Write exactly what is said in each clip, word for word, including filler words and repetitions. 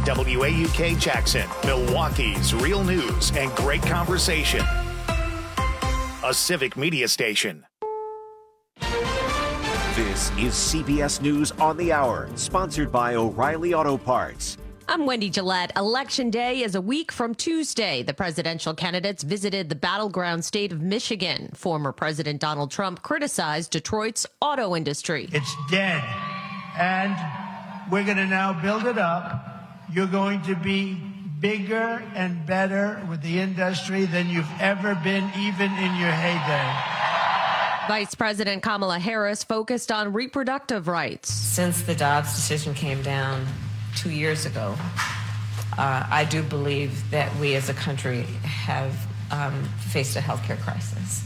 W A U K Jackson, Milwaukee's real news and great conversation. A Civic Media station. This is C B S News on the Hour, sponsored by O'Reilly Auto Parts. I'm Wendy Gillette. Election Day is a week from Tuesday. The presidential candidates visited the battleground state of Michigan. Former President Donald Trump criticized Detroit's auto industry. It's dead, and we're going to now build it up. You're going to be bigger and better with the industry than you've ever been, even in your heyday. Vice President Kamala Harris focused on reproductive rights. Since the Dobbs decision came down two years ago, uh, I do believe that we as a country have um, faced a healthcare crisis.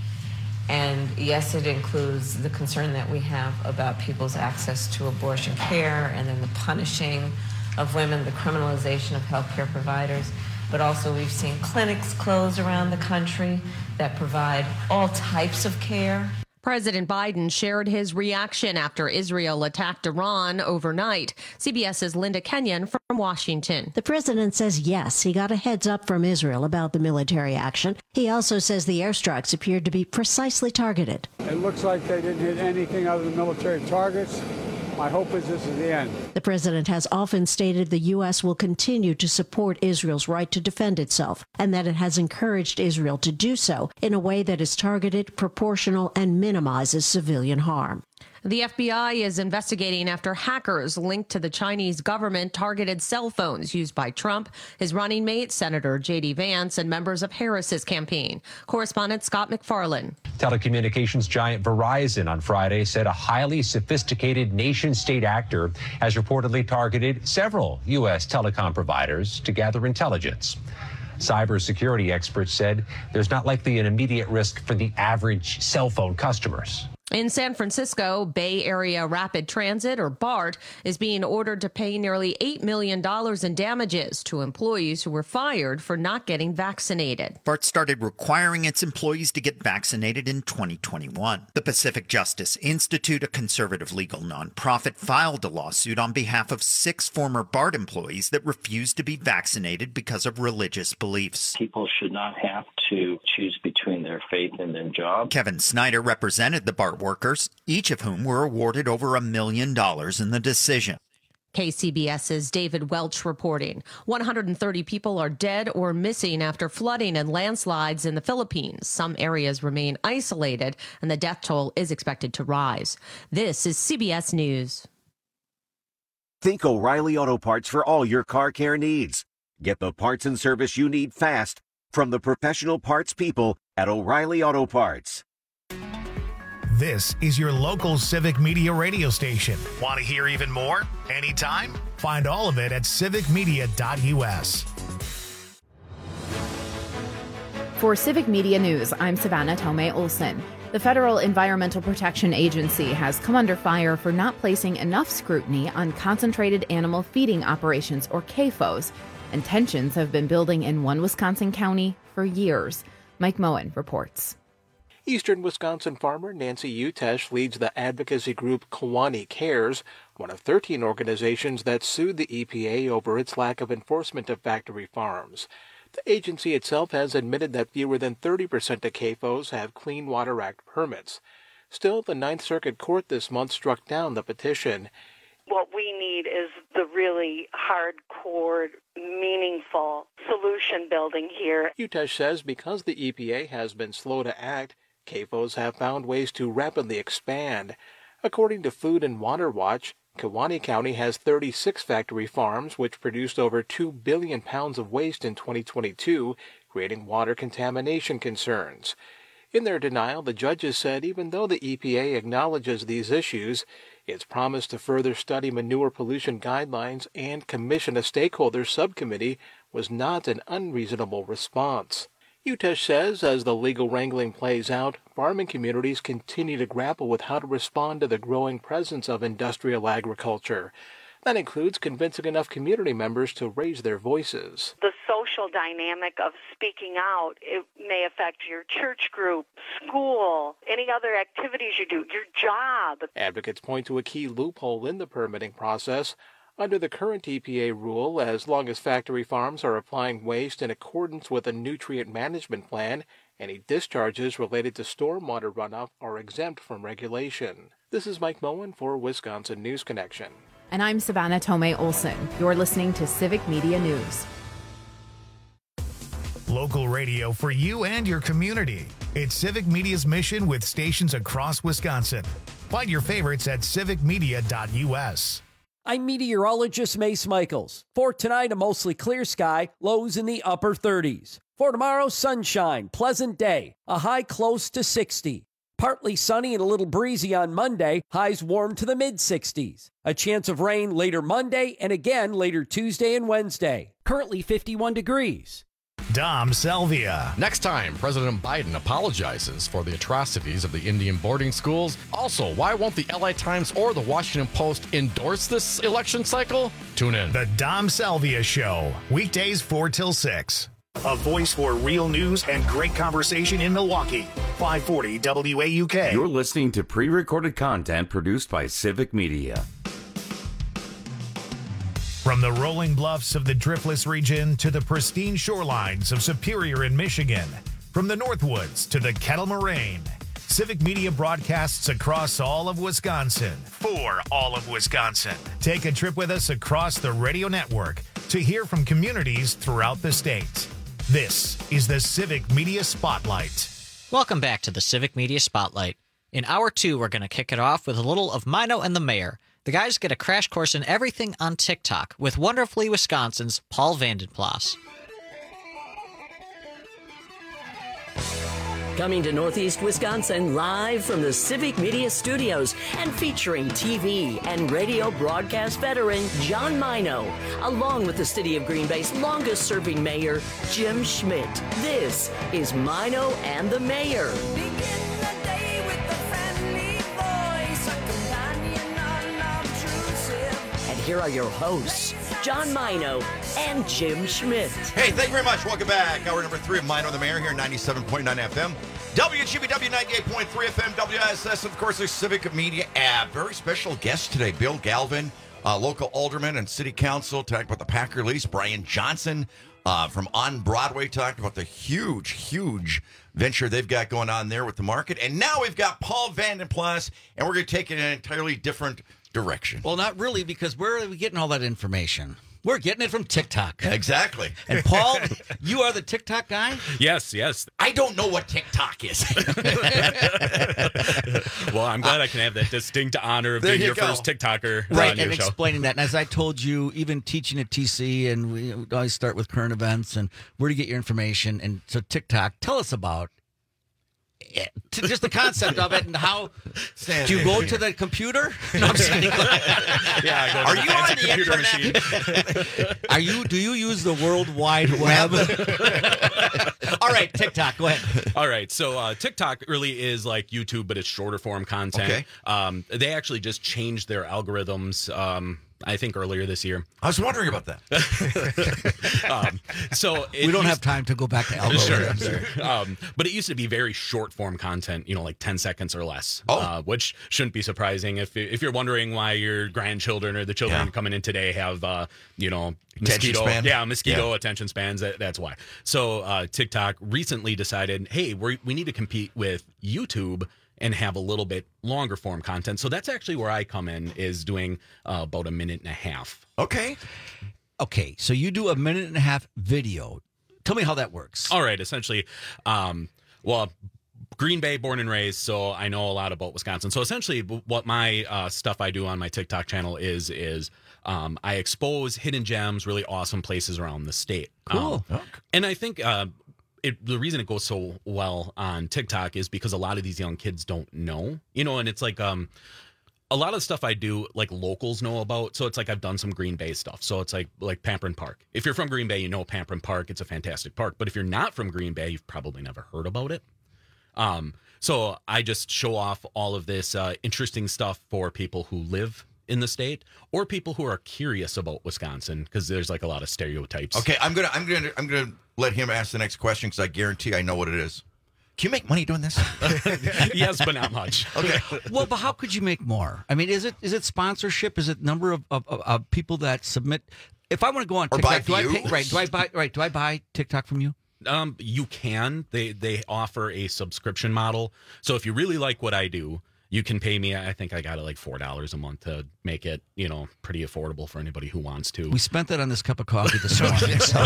And yes, it includes the concern that we have about people's access to abortion care and then the punishing of women, the criminalization of healthcare providers. But also we've seen clinics close around the country that provide all types of care. President Biden shared his reaction after Israel attacked Iran overnight. CBS's Linda Kenyon from Washington. The president says yes, he got a heads up from Israel about the military action. He also says the airstrikes appeared to be precisely targeted. It looks like they didn't hit anything other than military targets. My hope is this is the end. The president has often stated the U S will continue to support Israel's right to defend itself, and that it has encouraged Israel to do so in a way that is targeted, proportional, and minimizes civilian harm. The F B I is investigating after hackers linked to the Chinese government targeted cell phones used by Trump, his running mate, Senator J D Vance, and members of Harris's campaign. Correspondent Scott McFarlane. Telecommunications giant Verizon on Friday said a highly sophisticated nation-state actor has reportedly targeted several U S telecom providers to gather intelligence. Cybersecurity experts said there's not likely an immediate risk for the average cell phone customers. In San Francisco, Bay Area Rapid Transit, or BART, is being ordered to pay nearly eight million dollars in damages to employees who were fired for not getting vaccinated. BART started requiring its employees to get vaccinated in twenty twenty-one. The Pacific Justice Institute, a conservative legal nonprofit, filed a lawsuit on behalf of six former BART employees that refused to be vaccinated because of religious beliefs. People should not have to choose between their faith and their job. Kevin Snyder represented the BART workers, each of whom were awarded over a million dollars in the decision. K C B S's David Welch reporting. one hundred thirty people are dead or missing after flooding and landslides in the Philippines. Some areas remain isolated, and the death toll is expected to rise. This is C B S News. Think O'Reilly Auto Parts for all your car care needs. Get the parts and service you need fast from the professional parts people at O'Reilly Auto Parts. This is your local Civic Media radio station. Want to hear even more? Anytime? Find all of it at civic media dot u s. For Civic Media News, I'm Savannah Tomei Olson. The Federal Environmental Protection Agency has come under fire for not placing enough scrutiny on concentrated animal feeding operations, or C A F Os, and tensions have been building in one Wisconsin county for years. Mike Moen reports. Eastern Wisconsin farmer Nancy Utesh leads the advocacy group Kewaunee Cares, one of thirteen organizations that sued the E P A over its lack of enforcement of factory farms. The agency itself has admitted that fewer than thirty percent of C A F Os have Clean Water Act permits. Still, the Ninth Circuit Court this month struck down the petition. What we need is the really hardcore, meaningful solution building here. Utesh says because the E P A has been slow to act, C A F Os have found ways to rapidly expand. According to Food and Water Watch, Kewaunee County has thirty-six factory farms which produced over two billion pounds of waste in twenty twenty-two, creating water contamination concerns. In their denial, the judges said even though the E P A acknowledges these issues, it's promised to further study manure pollution guidelines and commission a stakeholder subcommittee was not an unreasonable response. Utesh says as the legal wrangling plays out, farming communities continue to grapple with how to respond to the growing presence of industrial agriculture. That includes convincing enough community members to raise their voices. The social dynamic of speaking out, it may affect your church group, school, any other activities you do, your job. Advocates point to a key loophole in the permitting process. Under the current E P A rule, as long as factory farms are applying waste in accordance with a nutrient management plan, any discharges related to stormwater runoff are exempt from regulation. This is Mike Moen for Wisconsin News Connection. And I'm Savannah Tomei Olson. You're listening to Civic Media News. Local radio for you and your community. It's Civic Media's mission with stations across Wisconsin. Find your favorites at civic media dot u s. I'm meteorologist Mace Michaels. For tonight, a mostly clear sky, lows in the upper thirties. For tomorrow, sunshine, pleasant day, a high close to sixty. Partly sunny and a little breezy on Monday, highs warm to the mid-sixties. A chance of rain later Monday and again later Tuesday and Wednesday. Currently fifty-one degrees. Dom Salvia. Next time, President Biden apologizes for the atrocities of the Indian boarding schools. Also, why won't the L A Times or the Washington Post endorse this election cycle? Tune in. The Dom Salvia Show. Weekdays four till six. A voice for real news and great conversation in Milwaukee. five forty W A U K. You're listening to pre-recorded content produced by Civic Media. From the rolling bluffs of the Driftless region to the pristine shorelines of Superior in Michigan, from the Northwoods to the Kettle Moraine, Civic Media broadcasts across all of Wisconsin for all of Wisconsin. Take a trip with us across the radio network to hear from communities throughout the state. This is the Civic Media Spotlight. Welcome back to the Civic Media Spotlight. In hour two, we're going to kick it off with a little of Mino and the Mayor. The guys get a crash course in everything on TikTok with Wonderfully Wisconsin's Paul Vandenplas. Coming to Northeast Wisconsin live from the Civic Media Studios and featuring T V and radio broadcast veteran John Mino, along with the City of Green Bay's longest-serving mayor, Jim Schmidt. This is Mino and the Mayor. Here are your hosts, John Mino and Jim Schmidt. Hey, thank you very much. Welcome back. Hour number three of Mino and the Mayor here, ninety-seven point nine F M. W G B W ninety-eight point three F M, W S S, of course, the Civic Media app. Very special guest today, Bill Galvin, uh, local alderman and city council, talked about the Packer lease. Brian Johnson uh, from On Broadway talked about the huge, huge venture they've got going on there with the market. And now we've got Paul Vandenplas, and we're going to take it in an entirely different direction. Well, not really, because where are we getting all that information? We're getting it from TikTok. Exactly. And Paul, you are the TikTok guy? Yes, yes. I don't know what TikTok is. Well, I'm glad uh, I can have that distinct honor of being you your go. first TikToker right, on your and show. Explaining that. And as I told you, even teaching at T C, and we always start with current events and where to get your information. And so TikTok, tell us about it. Just the concept of it and how. Stand do you go to the computer? No, I'm saying. Yeah, I go to Are the you on the computer machine. Are you? Do you use the World Wide Web? All right, TikTok. Go ahead. All right, so uh, TikTok really is like YouTube, but it's shorter form content. Okay. Um, they actually just changed their algorithms. Um, I think earlier this year. I was wondering about that. um, so it we don't used, have time to go back to algorithms. Sure, sure. Um, but it used to be very short form content, you know, like ten seconds or less. Oh. Uh, which shouldn't be surprising if if you're wondering why your grandchildren or the children yeah. coming in today have, uh, you know, attention mosquito, span. yeah, mosquito yeah. attention spans. That, that's why. So uh, TikTok recently decided, hey, we we need to compete with YouTube and have a little bit longer form content. So that's actually where I come in, is doing uh, about a minute and a half. Okay. Okay, so you do a minute and a half video. Tell me how that works. All right, essentially, um, well, Green Bay, born and raised, so I know a lot about Wisconsin. So essentially what my uh, stuff I do on my TikTok channel is, is um, I expose hidden gems, really awesome places around the state. Cool. Um, and I think... Uh, It, the reason it goes so well on TikTok is because a lot of these young kids don't know, you know, and it's like um, a lot of the stuff I do, like locals know about. So it's like I've done some Green Bay stuff. So it's like like Pamprin Park. If you're from Green Bay, you know Pamprin Park. It's a fantastic park. But if you're not from Green Bay, you've probably never heard about it. Um, so I just show off all of this uh, interesting stuff for people who live in the state or people who are curious about Wisconsin, because there's like a lot of stereotypes. Okay, I'm gonna I'm gonna I'm gonna let him ask the next question because I guarantee I know what it is. Can you make money doing this? Yes, but not much. Okay. Well, but how could you make more? I mean, is it is it sponsorship? Is it number of, of, of, of people that submit? If I want to go on Or TikTok, buy do I pay, views? right? Do I buy right? Do I buy TikTok from you? Um, you can. They they offer a subscription model. So if you really like what I do, you can pay me. I think I got it like four dollars a month to make it, you know, pretty affordable for anybody who wants to. We spent that on this cup of coffee this morning, so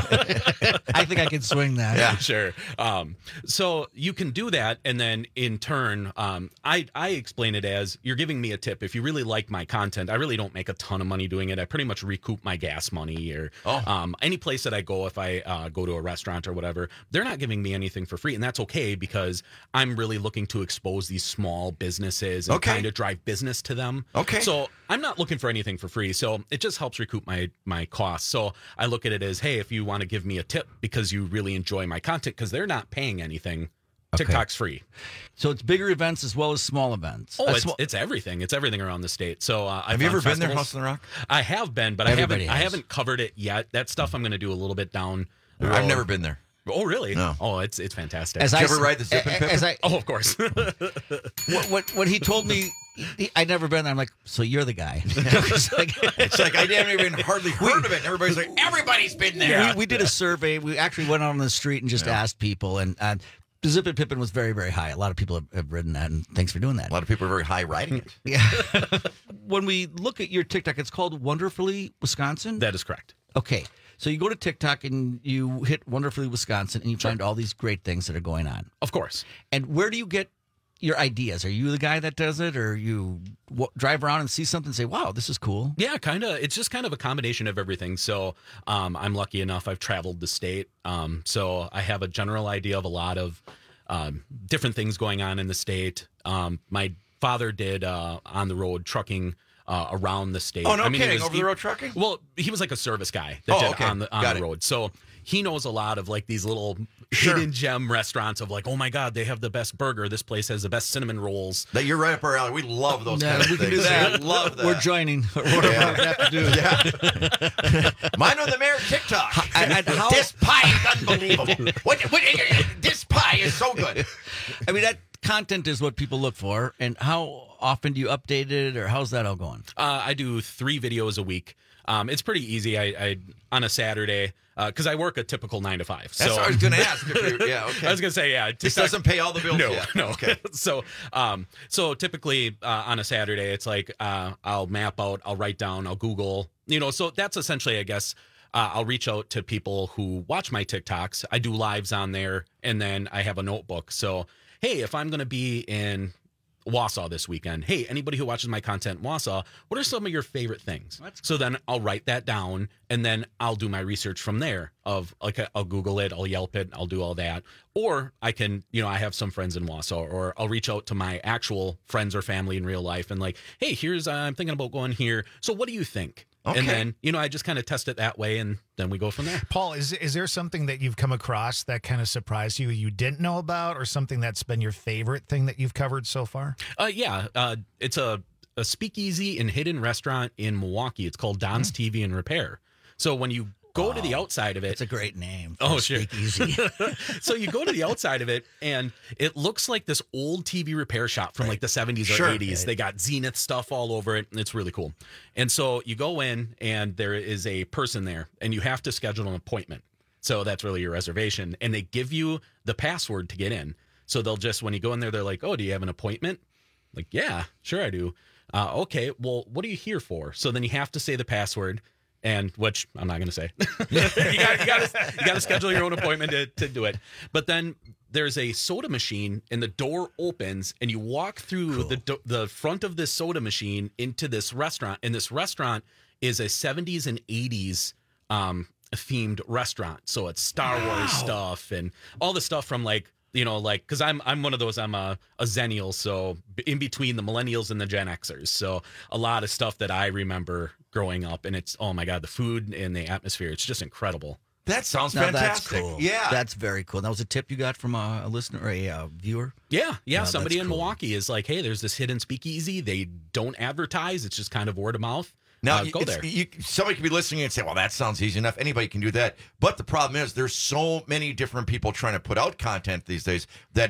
I think I can swing that. Yeah, sure. Um, so you can do that, and then in turn, um, I I explain it as you're giving me a tip. If you really like my content, I really don't make a ton of money doing it. I pretty much recoup my gas money, or Oh. um, any place that I go. If I uh, go to a restaurant or whatever, they're not giving me anything for free, and that's okay because I'm really looking to expose these small businesses and Okay. kind of drive business to them. Okay. So I'm not looking for anything for free. So it just helps recoup my my costs. So I look at it as, hey, if you want to give me a tip because you really enjoy my content, because they're not paying anything, Okay. TikTok's free. So it's bigger events as well as small events. Oh, Uh, it's, small- it's everything. It's everything around the state. So uh, I've Have you done ever been there, festivals. House on the Rock? I have been, but Everybody I haven't. I has. haven't covered it yet. That stuff I'm going to do a little bit down. the I've road. never been there. Oh, really? No. Oh, it's it's fantastic. As Did I you ever s- ride the Zip and a- Pipper? as I- oh, of course. what, what what he told me, he, I'd never been there. I'm like, so you're the guy. It's like, It's like I haven't even hardly heard of it. And everybody's like, everybody's been there. we, we did a survey. We actually went out on the street and just Yeah. asked people, and uh, the Zip and Pippin was very, very high. A lot of people have, have ridden that, and thanks for doing that. A lot of people are very high riding it. Yeah. When we look at your TikTok, it's called Wonderfully Wisconsin. That is correct. Okay. So you go to TikTok and you hit Wonderfully Wisconsin and you find all these great things that are going on. Of course. And where do you get your ideas? Are you the guy that does it, or you w- drive around and see something and say, wow, this is cool? Yeah, kind of. It's just kind of a combination of everything. So um, I'm lucky enough. I've traveled the state. Um, so I have a general idea of a lot of um, different things going on in the state. Um, my father did uh, on the road trucking uh, around the state. Oh, no I mean, he kidding. was- Over he- the road trucking? Well, he was like a service guy that Oh, did okay. on the on Got the it. road. So he knows a lot of like these little Sure. hidden gem restaurants of like, oh my God, they have the best burger. This place has the best cinnamon rolls. That you're right up our alley. We love those Yeah, kind of we can things. do that. We love that. We're joining. Whatever Yeah. we have to do. Yeah. Mine on the Mayor TikTok. And- and how- This pie is unbelievable. what, what, this pie is so good. I mean, that content is what people look for. And how often do you update it, or how's that all going? Uh, I do three videos a week. Um, it's pretty easy. I, I on a Saturday because I work a typical nine to five. So That's what I was going to ask. If you're, yeah, okay. I was gonna say yeah. This TikTok- doesn't pay all the bills No, yet. no. Okay. so, um, so typically uh, on a Saturday, it's like uh, I'll map out, I'll write down, I'll Google. You know, so that's essentially, I guess. Uh, I'll reach out to people who watch my TikToks. I do lives on there, and then I have a notebook. So, hey, if I'm going to be in Wausau this weekend, hey, anybody who watches my content in Wausau, what are some of your favorite things? So then I'll write that down, and then I'll do my research from there. Of like, I'll Google it, I'll Yelp it, I'll do all that, or I can, you know, I have some friends in Wausau, or I'll reach out to my actual friends or family in real life, and like, hey, here's uh, I'm thinking about going here. So what do you think? Okay. And then, you know, I just kind of test it that way, and then we go from there. Paul, is is there something that you've come across that kind of surprised you, you didn't know about, or something that's been your favorite thing that you've covered so far? Uh, yeah, uh, it's a, a speakeasy and hidden restaurant in Milwaukee. It's called Don's T V and Repair. So when you go to the outside of it, It's a great name. for Oh, a sure. speakeasy. So you go to the outside of it, and it looks like this old T V repair shop from like the seventies or Sure. eighties. They got Zenith stuff all over it, and it's really cool. And so you go in, and there is a person there, and you have to schedule an appointment. So that's really your reservation. And they give you the password to get in. So they'll just, when you go in there, they're like, oh, do you have an appointment? Like, yeah, sure I do. Uh, okay, well, what are you here for? So then you have to say the password. And which I'm not going to say. you got you got to you got to schedule your own appointment to, to do it. But then there's a soda machine, and the door opens, and you walk through Cool. the do- the front of this soda machine into this restaurant. And this restaurant is a seventies and eighties um, themed restaurant. So it's Star Wars stuff and all the stuff from like. You know, like, because I'm I'm one of those, I'm a, a Zennial, so in between the millennials and the Gen Xers. So a lot of stuff that I remember growing up, and it's, oh my God, the food and the atmosphere, it's just incredible. That sounds Now fantastic. that's cool. Yeah. That's very cool. That was a tip you got from a, a listener or a uh, viewer? Yeah, yeah. No, Somebody that's in cool. Milwaukee is like, hey, there's this hidden speakeasy. They don't advertise. It's just kind of word of mouth. Now, uh, go it's- there. You, somebody could be listening and say, well, that sounds easy enough. Anybody can do that. But the problem is there's so many different people trying to put out content these days that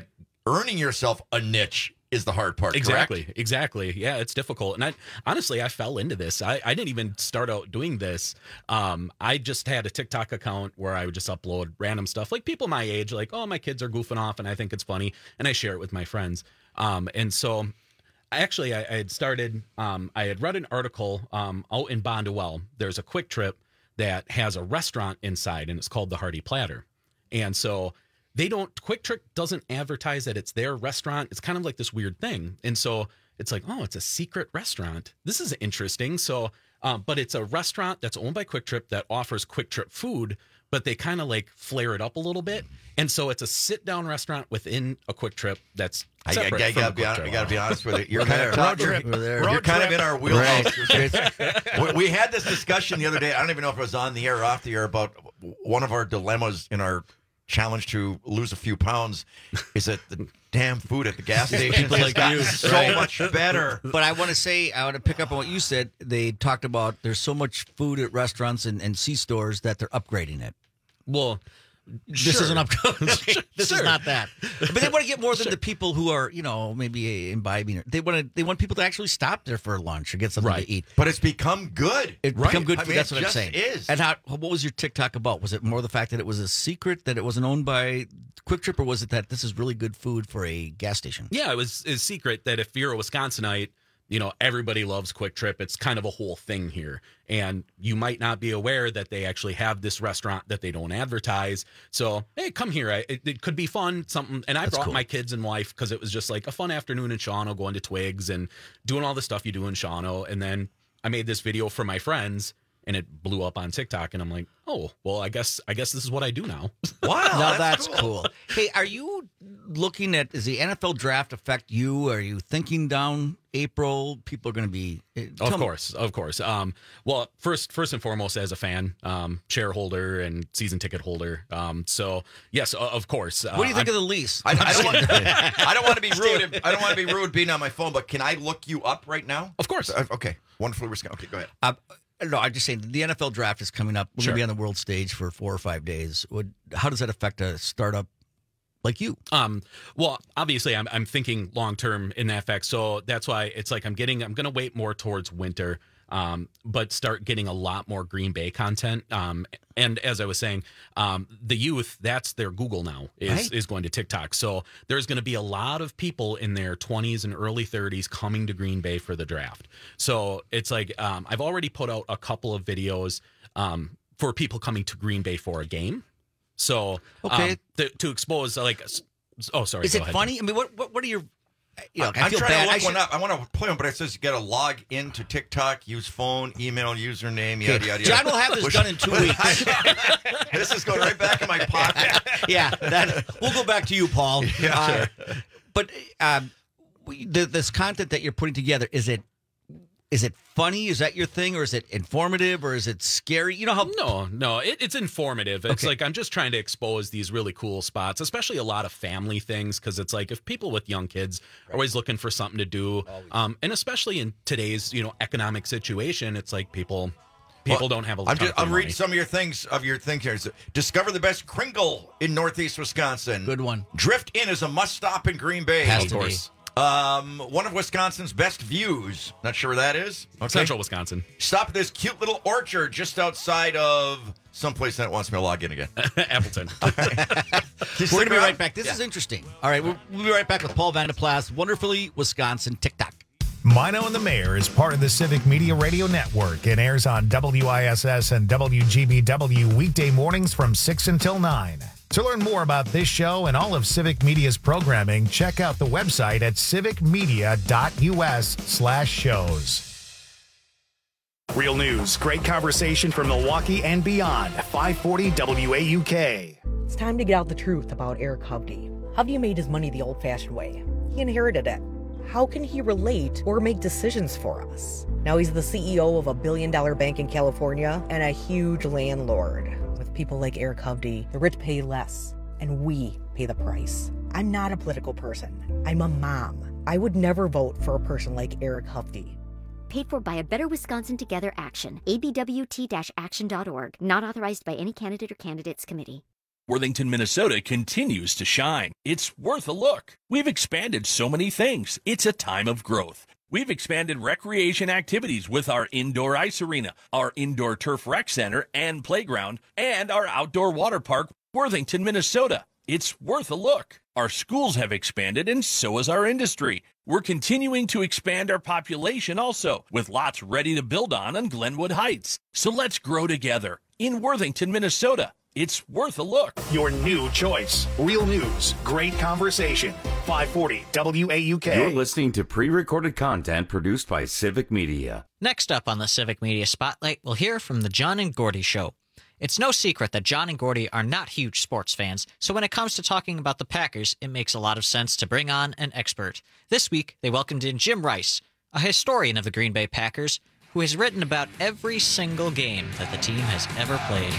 earning yourself a niche is the hard part. Exactly. Correct? Exactly. Yeah, it's difficult. And I honestly, I fell into this. I, I didn't even start out doing this. Um, I just had a TikTok account where I would just upload random stuff, like people my age, like, oh, my kids are goofing off and I think it's funny, and I share it with my friends. Um, and so actually I, I had started, um, I had read an article um, out in Bondwell. There's a Quick Trip that has a restaurant inside, and it's called the Hearty Platter. And so they don't, Quick Trip doesn't advertise that it's their restaurant. It's kind of like this weird thing. And so it's like, oh, it's a secret restaurant. This is interesting. So, um, but it's a restaurant that's owned by Quick Trip that offers Quick Trip food, but they kind of like flare it up a little bit. And so it's a sit down restaurant within a Quick Trip that's I, I, separate I, from gotta a be Quick honest, Trip. I gotta be honest with you. You're We're kind there. of Road you're, trip. We're there. you're Road kind of trip. in our wheelhouse. Right. we, we had this discussion the other day. I don't even know if it was on the air or off the air about one of our dilemmas in our challenge to lose a few pounds is that the damn food at the gas station People has like gotten you, so right? much better. But I want to say, I want to pick up on what you said. They talked about there's so much food at restaurants and, and C-stores that they're upgrading it. Well, this sure. isn't upgrading. This Sure. is not that. But they want to get more than the people who are, you know, maybe imbibing. They want to. They want people to actually stop there for lunch or get something Right. to eat. But it's become good. It Right. become good. I mean, That's it what I'm just saying. is. And how? What was your TikTok about? Was it more the fact that it was a secret, that it wasn't owned by Quick Trip, or was it that this is really good food for a gas station? Yeah, it was a secret that if you're a Wisconsinite, you know, everybody loves Quick Trip. It's kind of a whole thing here. And you might not be aware that they actually have this restaurant that they don't advertise. So, hey, come here. I, it, it could be fun, something. And I That's brought cool. my kids and wife because it was just like a fun afternoon in Shawano, going to Twigs and doing all the stuff you do in Shawano. And then I made this video for my friends, and it blew up on TikTok. And I'm like, oh, well, I guess I guess this is what I do now. Wow, Now that's, that's cool. cool. Hey, are you looking at, does the N F L draft affect you? Are you thinking down April? People are going to be. eh, Of tell me- course, of course. Um, well, first, first and foremost, as a fan, um, shareholder, and season ticket holder. Um, so yes, o- of course. What do you think I'm- of the lease? I, I don't want, I don't want to be rude. I don't want to be rude being on my phone, but can I look you up right now? Of course. Uh, Okay. Wonderfully Wisconsin. Okay, go ahead. Uh, no, I'm just saying the N F L draft is coming up. We're Sure. going to be on the world stage for four or five days. Would, how does that affect a startup like you? Um, well, obviously, I'm I'm thinking long term in that fact. So that's why it's like I'm getting. I'm going to wait more towards winter, um, but start getting a lot more Green Bay content. Um, and as I was saying, um, the youth, that's their Google now is Right. is going to TikTok. So there's going to be a lot of people in their twenties and early thirties coming to Green Bay for the draft. So it's like um, I've already put out a couple of videos um, for people coming to Green Bay for a game. So Okay. um, to, to expose like s- oh sorry Is go it ahead. funny? I mean, what what, what are your? You know, I I'm feel trying bad. to look I should- one up. I want to play one, but it says you got to log into TikTok, use phone, email, username, yada, Okay. yada, yada. John will have this Which- done in two weeks. This is going right back in my pocket. Yeah, that we'll go back to you, Paul. Yeah, Uh, sure. But um, we- the, this content that you're putting together, is it is it funny? Is that your thing, or is it informative, or is it scary? You know how No, no, it, it's informative. It's Okay. like I'm just trying to expose these really cool spots, especially a lot of family things, because it's like if people with young kids are always looking for something to do, um, and especially in today's you know economic situation, it's like people people Well, don't have a. I'm ton just of I'm money. reading some of your things of your thing here. Discover the best Kringle in Northeast Wisconsin. Good one. Drift Inn is a must stop in Green Bay. Has Of to be. course. Um, one of Wisconsin's best views. Not sure where that is. Okay. Central Wisconsin. Stop at this cute little orchard just outside of someplace that wants me to log in again. Appleton. We're going to be right back. This is interesting. All right, we'll, we'll be right back with Paul Vandeplas, Wonderfully Wisconsin TikTok. Mino and the Mayor is part of the Civic Media Radio Network and airs on W I S S and W G B W weekday mornings from six until nine. To learn more about this show and all of Civic Media's programming, check out the website at civicmedia.us slash shows. Real news, great conversation from Milwaukee and beyond. five forty W A U K. It's time to get out the truth about Eric Hovde. Hovde made his money the old-fashioned way. He inherited it. How can he relate or make decisions for us? Now he's the C E O of a billion-dollar bank in California and a huge landlord. With people like Eric Hovde, the rich pay less, and we pay the price. I'm not a political person. I'm a mom. I would never vote for a person like Eric Hovde. Paid for by a Better Wisconsin Together Action. A B W T action dot org. Not authorized by any candidate or candidates committee. Worthington, Minnesota continues to shine. It's worth a look. We've expanded so many things. It's a time of growth. We've expanded recreation activities with our indoor ice arena, our indoor turf rec center and playground, and our outdoor water park, Worthington, Minnesota. It's worth a look. Our schools have expanded, and so has our industry. We're continuing to expand our population also, with lots ready to build on on Glenwood Heights. So let's grow together in Worthington, Minnesota. It's worth a look. Your new choice. Real news, great conversation. five forty W A U K. You're listening to pre-recorded content produced by Civic Media. Next up on the Civic Media Spotlight, we'll hear from the John and Gordy Show. It's no secret that John and Gordy are not huge sports fans, so when it comes to talking about the Packers, it makes a lot of sense to bring on an expert. This week, they welcomed in Jim Rice, a historian of the Green Bay Packers, who has written about every single game that the team has ever played.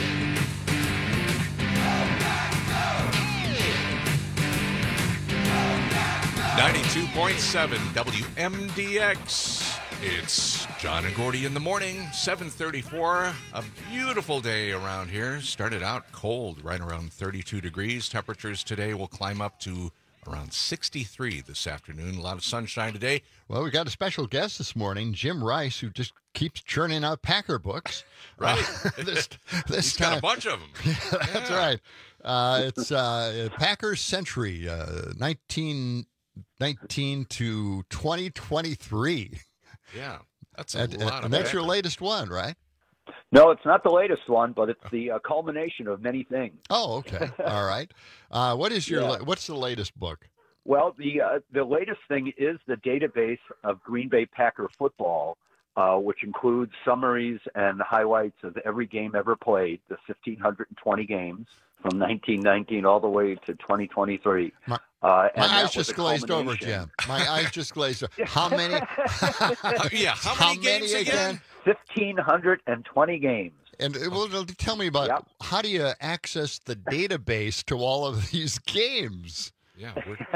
ninety-two point seven W M D X. It's John and Gordy in the morning, seven thirty-four. A beautiful day around here. Started out cold, right around thirty-two degrees. Temperatures today will climb up to around sixty-three this afternoon. A lot of sunshine today. Well, we got a special guest this morning, Jim Rice, who just keeps churning out Packer books. Right. Uh, this this He's time, got a bunch of them. Yeah, that's Yeah. right. Uh, it's uh, Packers Century, uh, nineteen nineteen to twenty twenty-three. Yeah, that's a And, lot of and that's your Packers. latest one, right? No, it's not the latest one, but it's the uh, culmination of many things. Oh, okay. All right. Uh, what is your Yeah. la- what's the latest book? Well, the uh, the latest thing is the database of Green Bay Packer football, uh, which includes summaries and highlights of every game ever played, the one thousand five hundred twenty games from nineteen nineteen all the way to twenty twenty-three. My, uh, and my that eyes was just a glazed over, culmination. Jim. My eyes just glazed over. How many? Yeah, how many games again? one thousand five hundred twenty games. And uh, well, tell me about how do you access the database to all of these games? Yeah.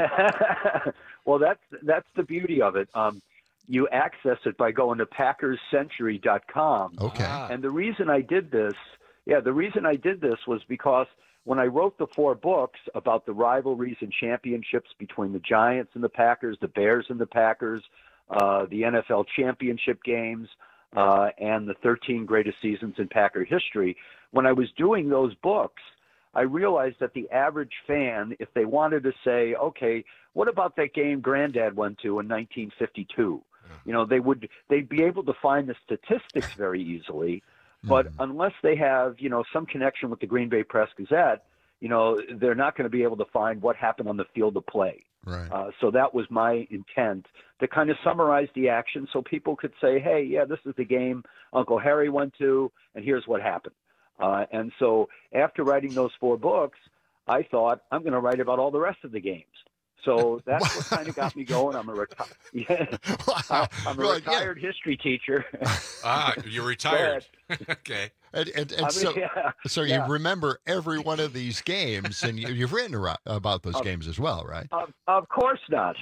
Well, that's that's the beauty of it. Um, you access it by going to Packers Century dot com. Okay. And the reason I did this, yeah, the reason I did this was because when I wrote the four books about the rivalries and championships between the Giants and the Packers, the Bears and the Packers, uh, the N F L championship games, uh, and the thirteen greatest seasons in Packer history, when I was doing those books, I realized that the average fan, if they wanted to say, okay, what about that game Granddad went to in nineteen fifty-two? You know, they would they'd be able to find the statistics very easily, but mm-hmm. unless they have, you know, some connection with the Green Bay Press Gazette, you know, they're not going to be able to find what happened on the field of play. Right. Uh, so that was my intent, to kind of summarize the action so people could say, hey, yeah, this is the game Uncle Harry went to, and here's what happened. Uh, and so after writing those four books, I thought I'm going to write about all the rest of the games. So that's what kind of got me going. I'm a, reti- yeah. Wow. I'm a Well, retired yeah. history teacher. Ah, you're retired. okay. And, and, and I mean, so, yeah, so yeah. you remember every one of these games, and you, you've written aro- about those Of- games as well, right? Of, of course not.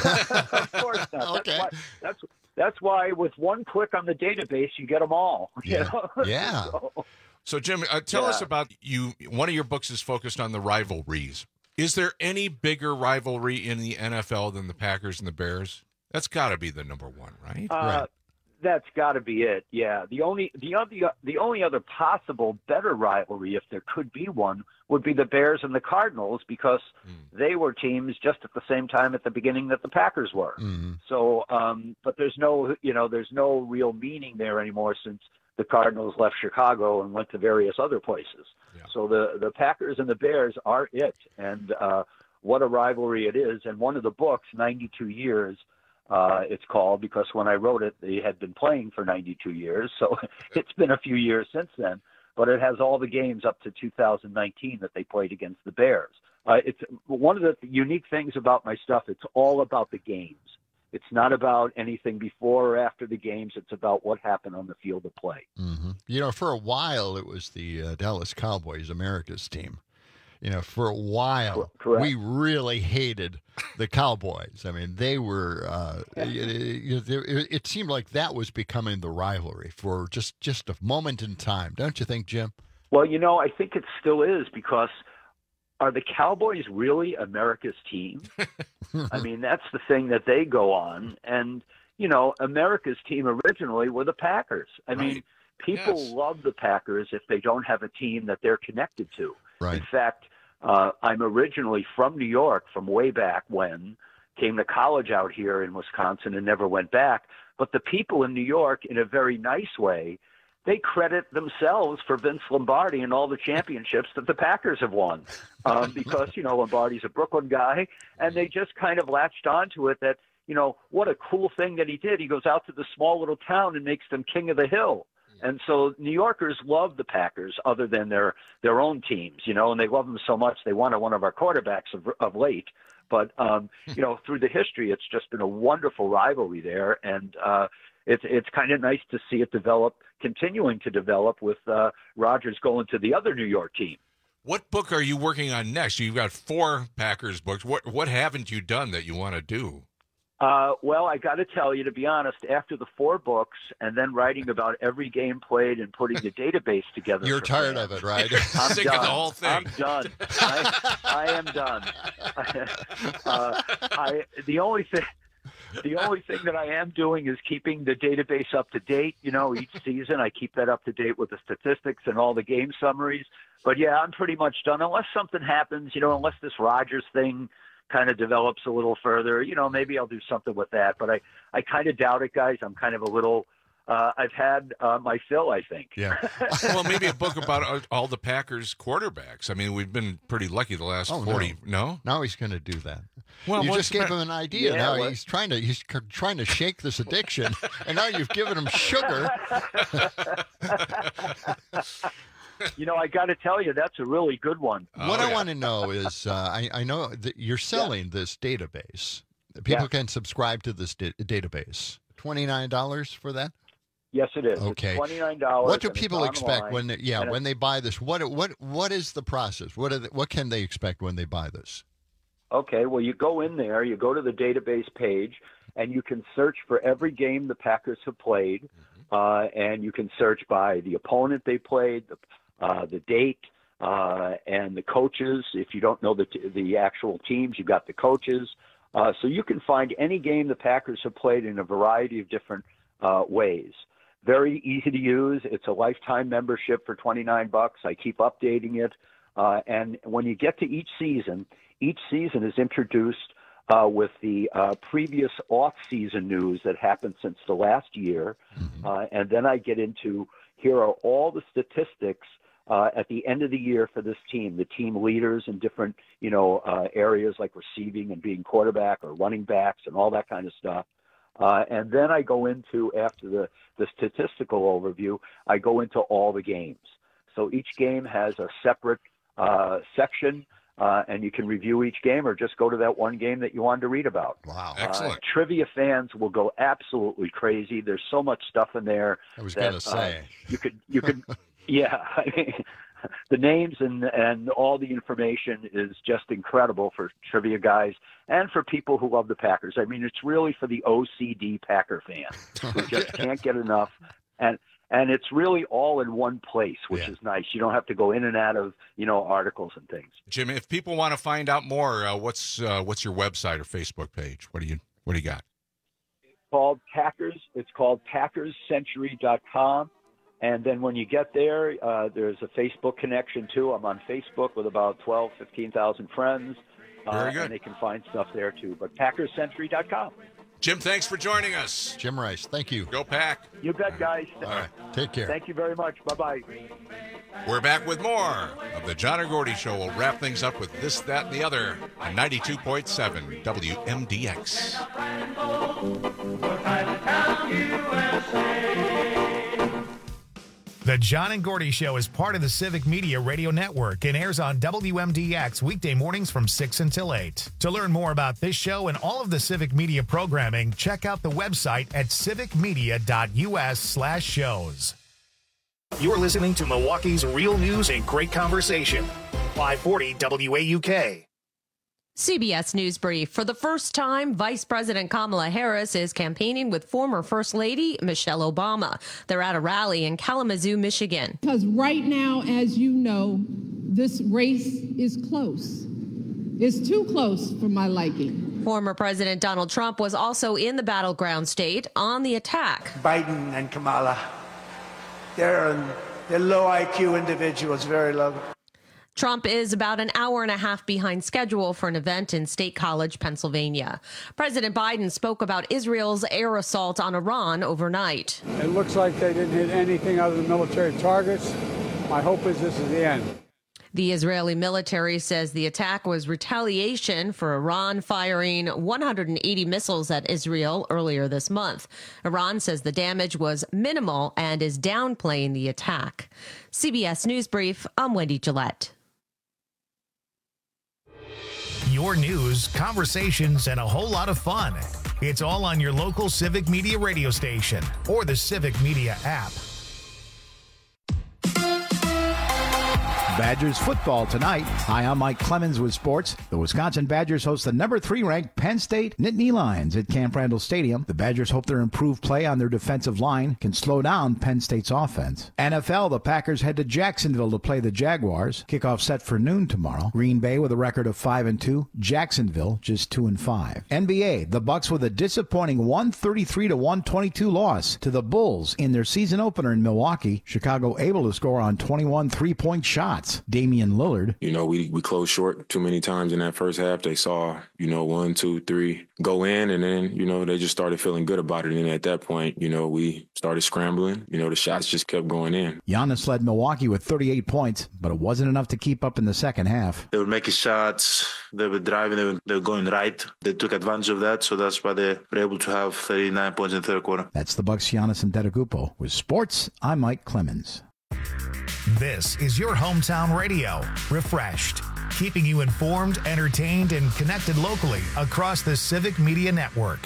Of course not. Okay. That's why, that's, that's why with one click on the database, you get them all. you Yeah. know? Yeah. So- So, Jim, uh, tell Yeah. us about you. One of your books is focused on the rivalries. Is there any bigger rivalry in the N F L than the Packers and the Bears? That's got to be the number one, right? Uh, That's got to be it. Yeah. The only the other the only other possible better rivalry, if there could be one, would be the Bears and the Cardinals, because mm. they were teams just at the same time at the beginning that the Packers were. Mm-hmm. So, um, but there's no you know there's no real meaning there anymore since the Cardinals left Chicago and went to various other places. Yeah. So the the Packers and the Bears are it, and uh, what a rivalry it is. And one of the books, ninety-two years. Uh, it's called, because when I wrote it, they had been playing for ninety-two years. So it's been a few years since then, but it has all the games up to two thousand nineteen that they played against the Bears. Uh, it's one of the unique things about my stuff. It's all about the games. It's not about anything before or after the games. It's about what happened on the field of play. Mm-hmm. You know, for a while, it was the uh, Dallas Cowboys, America's team. You know, for a while, Correct. we really hated the Cowboys. I mean, they were, uh, it, it, it seemed like that was becoming the rivalry for just, just a moment in time. Don't you think, Jim? Well, you know, I think it still is because are the Cowboys really America's team? I mean, that's the thing that they go on. And, you know, America's team originally were the Packers. I mean, Right. people Yes. love the Packers if they don't have a team that they're connected to. Right. In fact, uh, I'm originally from New York from way back when, came to college out here in Wisconsin and never went back. But the people in New York, in a very nice way, they credit themselves for Vince Lombardi and all the championships that the Packers have won. Um, because, you know, Lombardi's a Brooklyn guy, and they just kind of latched onto it that, you know, what a cool thing that he did. He goes out to the small little town and makes them king of the hill. And so New Yorkers love the Packers other than their, their own teams, you know, and they love them so much they wanted one of our quarterbacks of, of late. But, um, you know, through the history, it's just been a wonderful rivalry there. And uh, it's it's kind of nice to see it develop, continuing to develop with uh, Rodgers going to the other New York team. What book are you working on next? You've got four Packers books. What what haven't you done that you want to do? Uh, well, I got to tell you, to be honest, after the four books and then writing about every game played and putting the database together. You're for tired fans, of it, right? I'm Sick done. of the whole thing. I'm done. I, I am done. uh, I the only thing. The only thing that I am doing is keeping the database up to date. You know, each season I keep that up to date with the statistics and all the game summaries. But yeah, I'm pretty much done unless something happens, you know, unless this Rodgers thing kind of develops a little further, you know, maybe I'll do something with that. But I, I kind of doubt it, guys. I'm kind of a little, uh, I've had uh, my fill, I think. Yeah. Well, maybe a book about all the Packers quarterbacks. I mean, we've been pretty lucky the last Oh, forty. no. No? Now he's going to do that. Well, you what's just gave the- him an idea. Yeah, now what- he's trying to he's c- trying to shake this addiction, and now you've given him sugar. You know, I got to tell you, that's a really good one. What I want to know is, uh, I, I know that you're selling this database. People Yeah. can subscribe to this da- database. twenty-nine dollars for that? Yes, it is. Okay. It's twenty-nine dollars. What do and it's people expect online, when they, yeah, and when they buy this? What what what is the process? What are the, what can they expect when they buy this? Okay, well, you go in there, you go to the database page, and you can search for every game the Packers have played, uh, and you can search by the opponent they played, the, uh, the date, uh, and the coaches. If you don't know the t- the actual teams, you've got the coaches. Uh, so you can find any game the Packers have played in a variety of different uh, ways. Very easy to use. It's a lifetime membership for twenty-nine bucks. I keep updating it. Uh, and when you get to each season, each season is introduced uh, with the uh, previous off-season news that happened since the last year. Uh, and then I get into, here are all the statistics uh, at the end of the year for this team, the team leaders in different, you know, uh, areas like receiving and being quarterback or running backs and all that kind of stuff. Uh, and then I go into, after the, the statistical overview, I go into all the games. So each game has a separate uh, section, uh, and you can review each game or just go to that one game that you wanted to read about. Wow. Excellent. Uh, trivia fans will go absolutely crazy. There's so much stuff in there. I was that, going to say. Uh, you could, you could, yeah. I mean, the names and, and all the information is just incredible for trivia guys and for people who love the Packers. I mean, it's really for the O C D Packer fan who just can't get enough. And and it's really all in one place, which Yeah. is nice. You don't have to go in and out of, you know, articles and things. Jim, if people want to find out more, uh, what's uh, what's your website or Facebook page? What do you what do you got? It's called Packers. It's called Packers Century dot com. And then when you get there, uh, there's a Facebook connection, too. I'm on Facebook with about twelve, fifteen thousand friends. Uh, Very good. And they can find stuff there, too. But Packers Century dot com. Jim, thanks for joining us. Jim Rice, thank you. Go Pack. You bet, guys. All right, take care. Thank you very much. Bye-bye. We're back with more of the John and Gordy Show. We'll wrap things up with this, that, and the other on ninety-two point seven W M D X. The John and Gordy Show is part of the Civic Media Radio Network and airs on W M D X weekday mornings from six until eight. To learn more about this show and all of the Civic Media programming, check out the website at civicmedia.us slash shows. You're listening to Milwaukee's Real News and Great Conversation. five forty W A U K. C B S News Brief. For the first time, Vice President Kamala Harris is campaigning with former First Lady Michelle Obama. They're at a rally in Kalamazoo, Michigan. Because right now, as you know, this race is close. It's too close for my liking. Former President Donald Trump was also in the battleground state on the attack. Biden and Kamala, they're, they're low I Q individuals, very low. Trump is about an hour and a half behind schedule for an event in State College, Pennsylvania. President Biden spoke about Israel's air assault on Iran overnight. It looks like they didn't hit anything other than military targets. My hope is this is the end. The Israeli military says the attack was retaliation for Iran firing one hundred eighty missiles at Israel earlier this month. Iran says the damage was minimal and is downplaying the attack. C B S News Brief, I'm Wendy Gillette. Your news, conversations, and a whole lot of fun. It's all on your local Civic Media radio station or the Civic Media app. Badgers football tonight. Hi, I'm Mike Clemens with sports. The Wisconsin Badgers host the number three ranked Penn State Nittany Lions at Camp Randall Stadium. The Badgers hope their improved play on their defensive line can slow down Penn State's offense. N F L, the Packers head to Jacksonville to play the Jaguars. Kickoff set for noon tomorrow. Green Bay with a record of five and two. Jacksonville just two and five. N B A, the Bucks with a disappointing one thirty-three to one twenty-two loss to the Bulls in their season opener in Milwaukee. Chicago able to score on twenty-one three-point shots. Damian Lillard. You know, we, we closed short too many times in that first half. They saw, you know, one, two, three go in, and then, you know, they just started feeling good about it. And at that point, you know, we started scrambling. You know, the shots just kept going in. Giannis led Milwaukee with thirty-eight points, but it wasn't enough to keep up in the second half. They were making shots. They were driving. They were, they were going right. They took advantage of that, so that's why they were able to have thirty-nine points in the third quarter. That's the Bucks' Giannis Antetokounmpo. With sports, I'm Mike Clemens. This is your hometown radio, refreshed, keeping you informed, entertained, and connected locally across the Civic Media Network.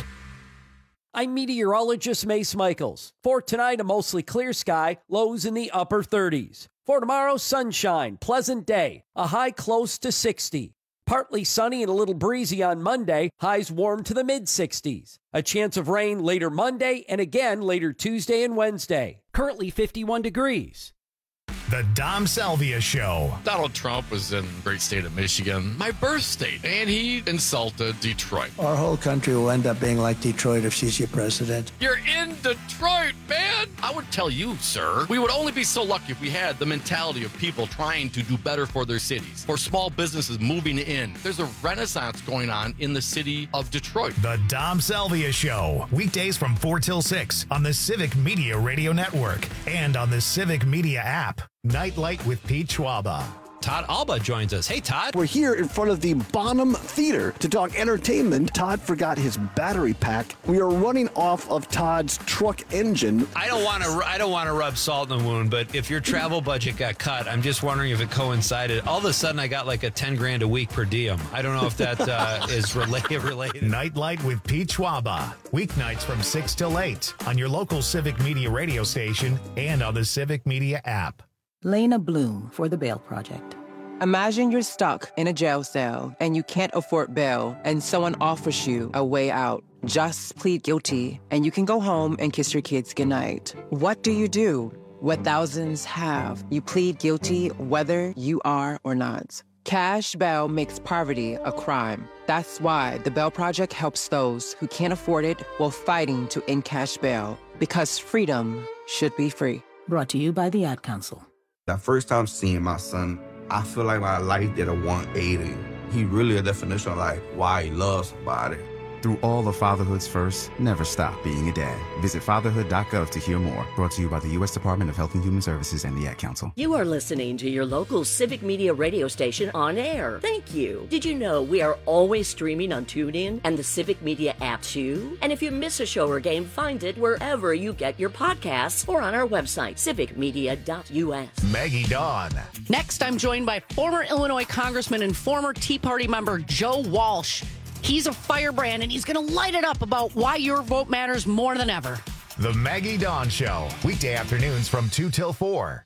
I'm meteorologist Mace Michaels. For tonight, a mostly clear sky, lows in the upper thirties. For tomorrow, sunshine, pleasant day, a high close to sixty. Partly sunny and a little breezy on Monday, highs warm to the mid-sixties. A chance of rain later Monday and again later Tuesday and Wednesday. Currently fifty-one degrees. The Dom Salvia Show. Donald Trump was in the great state of Michigan, my birth state, and he insulted Detroit. Our whole country will end up being like Detroit if she's your president. You're in Detroit, man! I would tell you, sir, we would only be so lucky if we had the mentality of people trying to do better for their cities, for small businesses moving in. There's a renaissance going on in the city of Detroit. The Dom Salvia Show. Weekdays from four till six on the Civic Media Radio Network and on the Civic Media app. Nightlight with Pete Schwaba. Todd Alba joins us. Hey, Todd. We're here in front of the Bonham Theater to talk entertainment. Todd forgot his battery pack. We are running off of Todd's truck engine. I don't want to. I don't want to rub salt in the wound, but if your travel budget got cut, I'm just wondering if it coincided. All of a sudden, I got like a ten grand a week per diem. I don't know if that uh, is related. Related. Nightlight with Pete Schwaba. Weeknights from six till eight on your local Civic Media radio station and on the Civic Media app. Lena Bloom for the Bail Project. Imagine you're stuck in a jail cell and you can't afford bail and someone offers you a way out. Just plead guilty and you can go home and kiss your kids goodnight. What do you do? What thousands have. You plead guilty whether you are or not. Cash bail makes poverty a crime. That's why the Bail Project helps those who can't afford it while fighting to end cash bail. Because freedom should be free. Brought to you by the Ad Council. That first time seeing my son, I feel like my life did a one eighty. He really a definition of like why he loves somebody. Through all of fatherhood's first, never stop being a dad. Visit fatherhood dot gov to hear more. Brought to you by the U S Department of Health and Human Services and the Ad Council. You are listening to your local Civic Media radio station on air. Thank you. Did you know we are always streaming on TuneIn and the Civic Media app too? And if you miss a show or game, find it wherever you get your podcasts or on our website, civic media dot U S. Maggie Dawn. Next, I'm joined by former Illinois Congressman and former Tea Party member Joe Walsh. He's a firebrand, and he's going to light it up about why your vote matters more than ever. The Maggie Dawn Show. Weekday afternoons from two till four.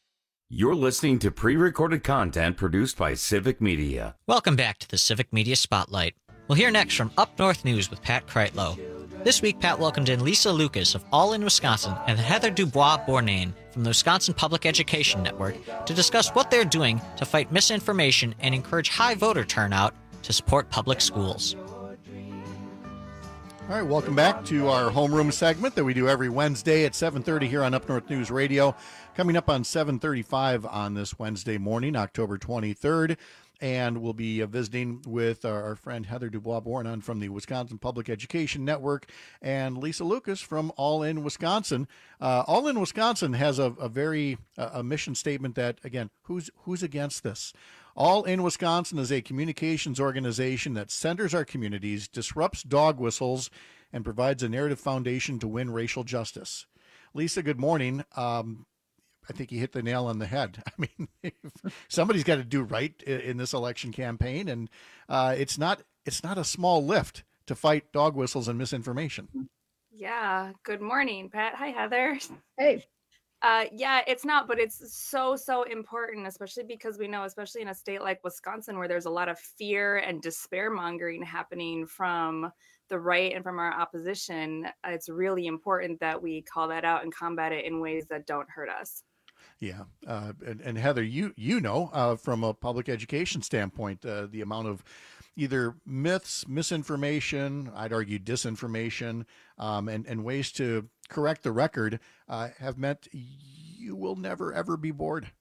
You're listening to pre-recorded content produced by Civic Media. Welcome back to the Civic Media Spotlight. We'll hear next from Up North News with Pat Kreitlow. This week, Pat welcomed in Lisa Lucas of All in Wisconsin and Heather Dubois Bournain from the Wisconsin Public Education Network to discuss what they're doing to fight misinformation and encourage high voter turnout to support public schools. All right, welcome back to our homeroom segment that we do every Wednesday at seven thirty here on Up North News Radio. Coming up on seven thirty-five on this Wednesday morning, October twenty-third. And we'll be uh, visiting with our, our friend Heather Dubois Bournain from the Wisconsin Public Education Network and Lisa Lucas from All in Wisconsin. Uh, All in Wisconsin has a, a very uh, a mission statement that, again, who's who's against this? All in Wisconsin is a communications organization that centers our communities, disrupts dog whistles, and provides a narrative foundation to win racial justice. Lisa, good morning. Um, I think you hit the nail on the head. I mean, somebody's got to do right in this election campaign, and uh, it's not it's not a small lift to fight dog whistles and misinformation. Yeah. Good morning, Pat. Hi, Heather. Hey. Uh, yeah, it's not, but it's so, so important, especially because we know, especially in a state like Wisconsin, where there's a lot of fear and despair mongering happening from the right and from our opposition. It's really important that we call that out and combat it in ways that don't hurt us. Yeah. Uh, and, and Heather, you, you know, uh, from a public education standpoint, uh, the amount of either myths, misinformation, I'd argue disinformation, um, and, and ways to correct the record uh, have meant you will never, ever be bored.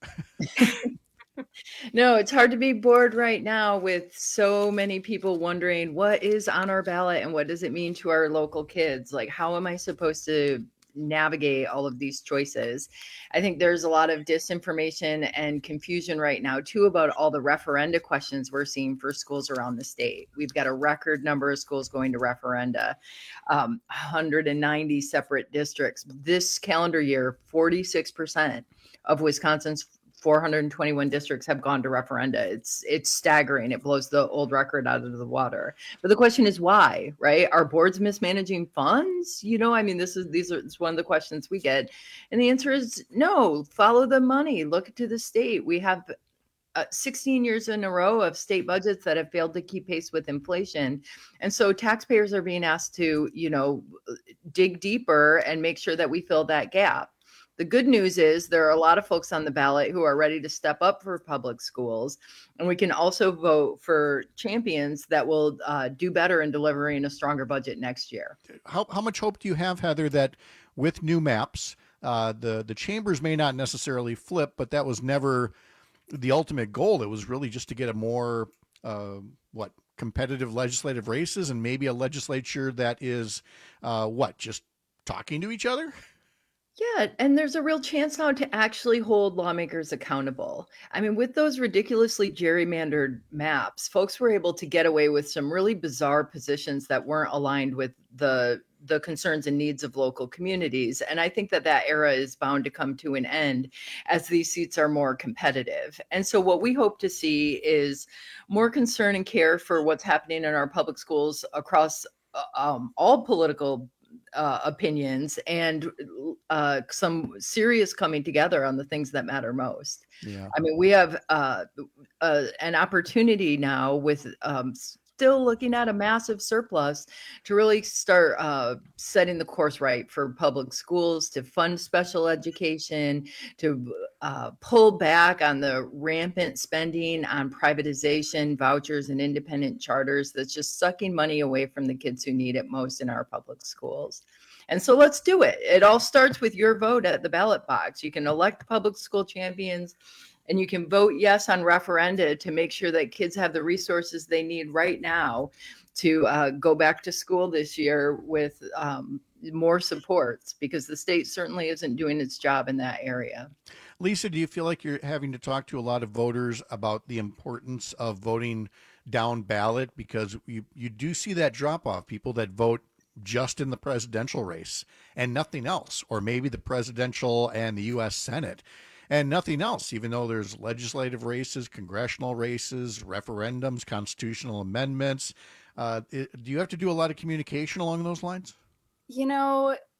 No, it's hard to be bored right now with so many people wondering what is on our ballot and what does it mean to our local kids? Like, how am I supposed to navigate all of these choices? I think there's a lot of disinformation and confusion right now too about all the referenda questions we're seeing for schools around the state. We've got a record number of schools going to referenda, um, one hundred ninety separate districts. This calendar year, forty-six percent of Wisconsin's four hundred twenty-one districts have gone to referenda. It's it's staggering. It blows the old record out of the water. But the question is why, right? Are boards mismanaging funds? You know, I mean, this is these are it's one of the questions we get. And the answer is no. Follow the money. Look to the state. We have uh, sixteen years in a row of state budgets that have failed to keep pace with inflation. And so taxpayers are being asked to, you know, dig deeper and make sure that we fill that gap. The good news is there are a lot of folks on the ballot who are ready to step up for public schools. And we can also vote for champions that will uh, do better in delivering a stronger budget next year. How, how much hope do you have, Heather, that with new maps, uh, the, the chambers may not necessarily flip, but that was never the ultimate goal. It was really just to get a more, uh, what, competitive legislative races and maybe a legislature that is, uh, what, just talking to each other? Yeah, and there's a real chance now to actually hold lawmakers accountable. I mean, with those ridiculously gerrymandered maps, folks were able to get away with some really bizarre positions that weren't aligned with the the concerns and needs of local communities. And I think that that era is bound to come to an end as these seats are more competitive. And so what we hope to see is more concern and care for what's happening in our public schools across um, all political Uh, opinions and uh, some serious coming together on the things that matter most. Yeah. I mean, we have uh, uh, an opportunity now with um, still looking at a massive surplus to really start uh, setting the course right for public schools, to fund special education, to uh, pull back on the rampant spending on privatization, vouchers, and independent charters that's just sucking money away from the kids who need it most in our public schools. And so let's do it. It all starts with your vote at the ballot box. You can elect public school champions, and you can vote yes on referenda to make sure that kids have the resources they need right now to uh, go back to school this year with um, more supports, because the state certainly isn't doing its job in that area. Lisa, do you feel like you're having to talk to a lot of voters about the importance of voting down ballot? Because you, you do see that drop off, people that vote just in the presidential race and nothing else, or maybe the presidential and the U S Senate and nothing else, even though there's legislative races, congressional races, referendums, constitutional amendments. Uh, it, do you have to do a lot of communication along those lines? You know,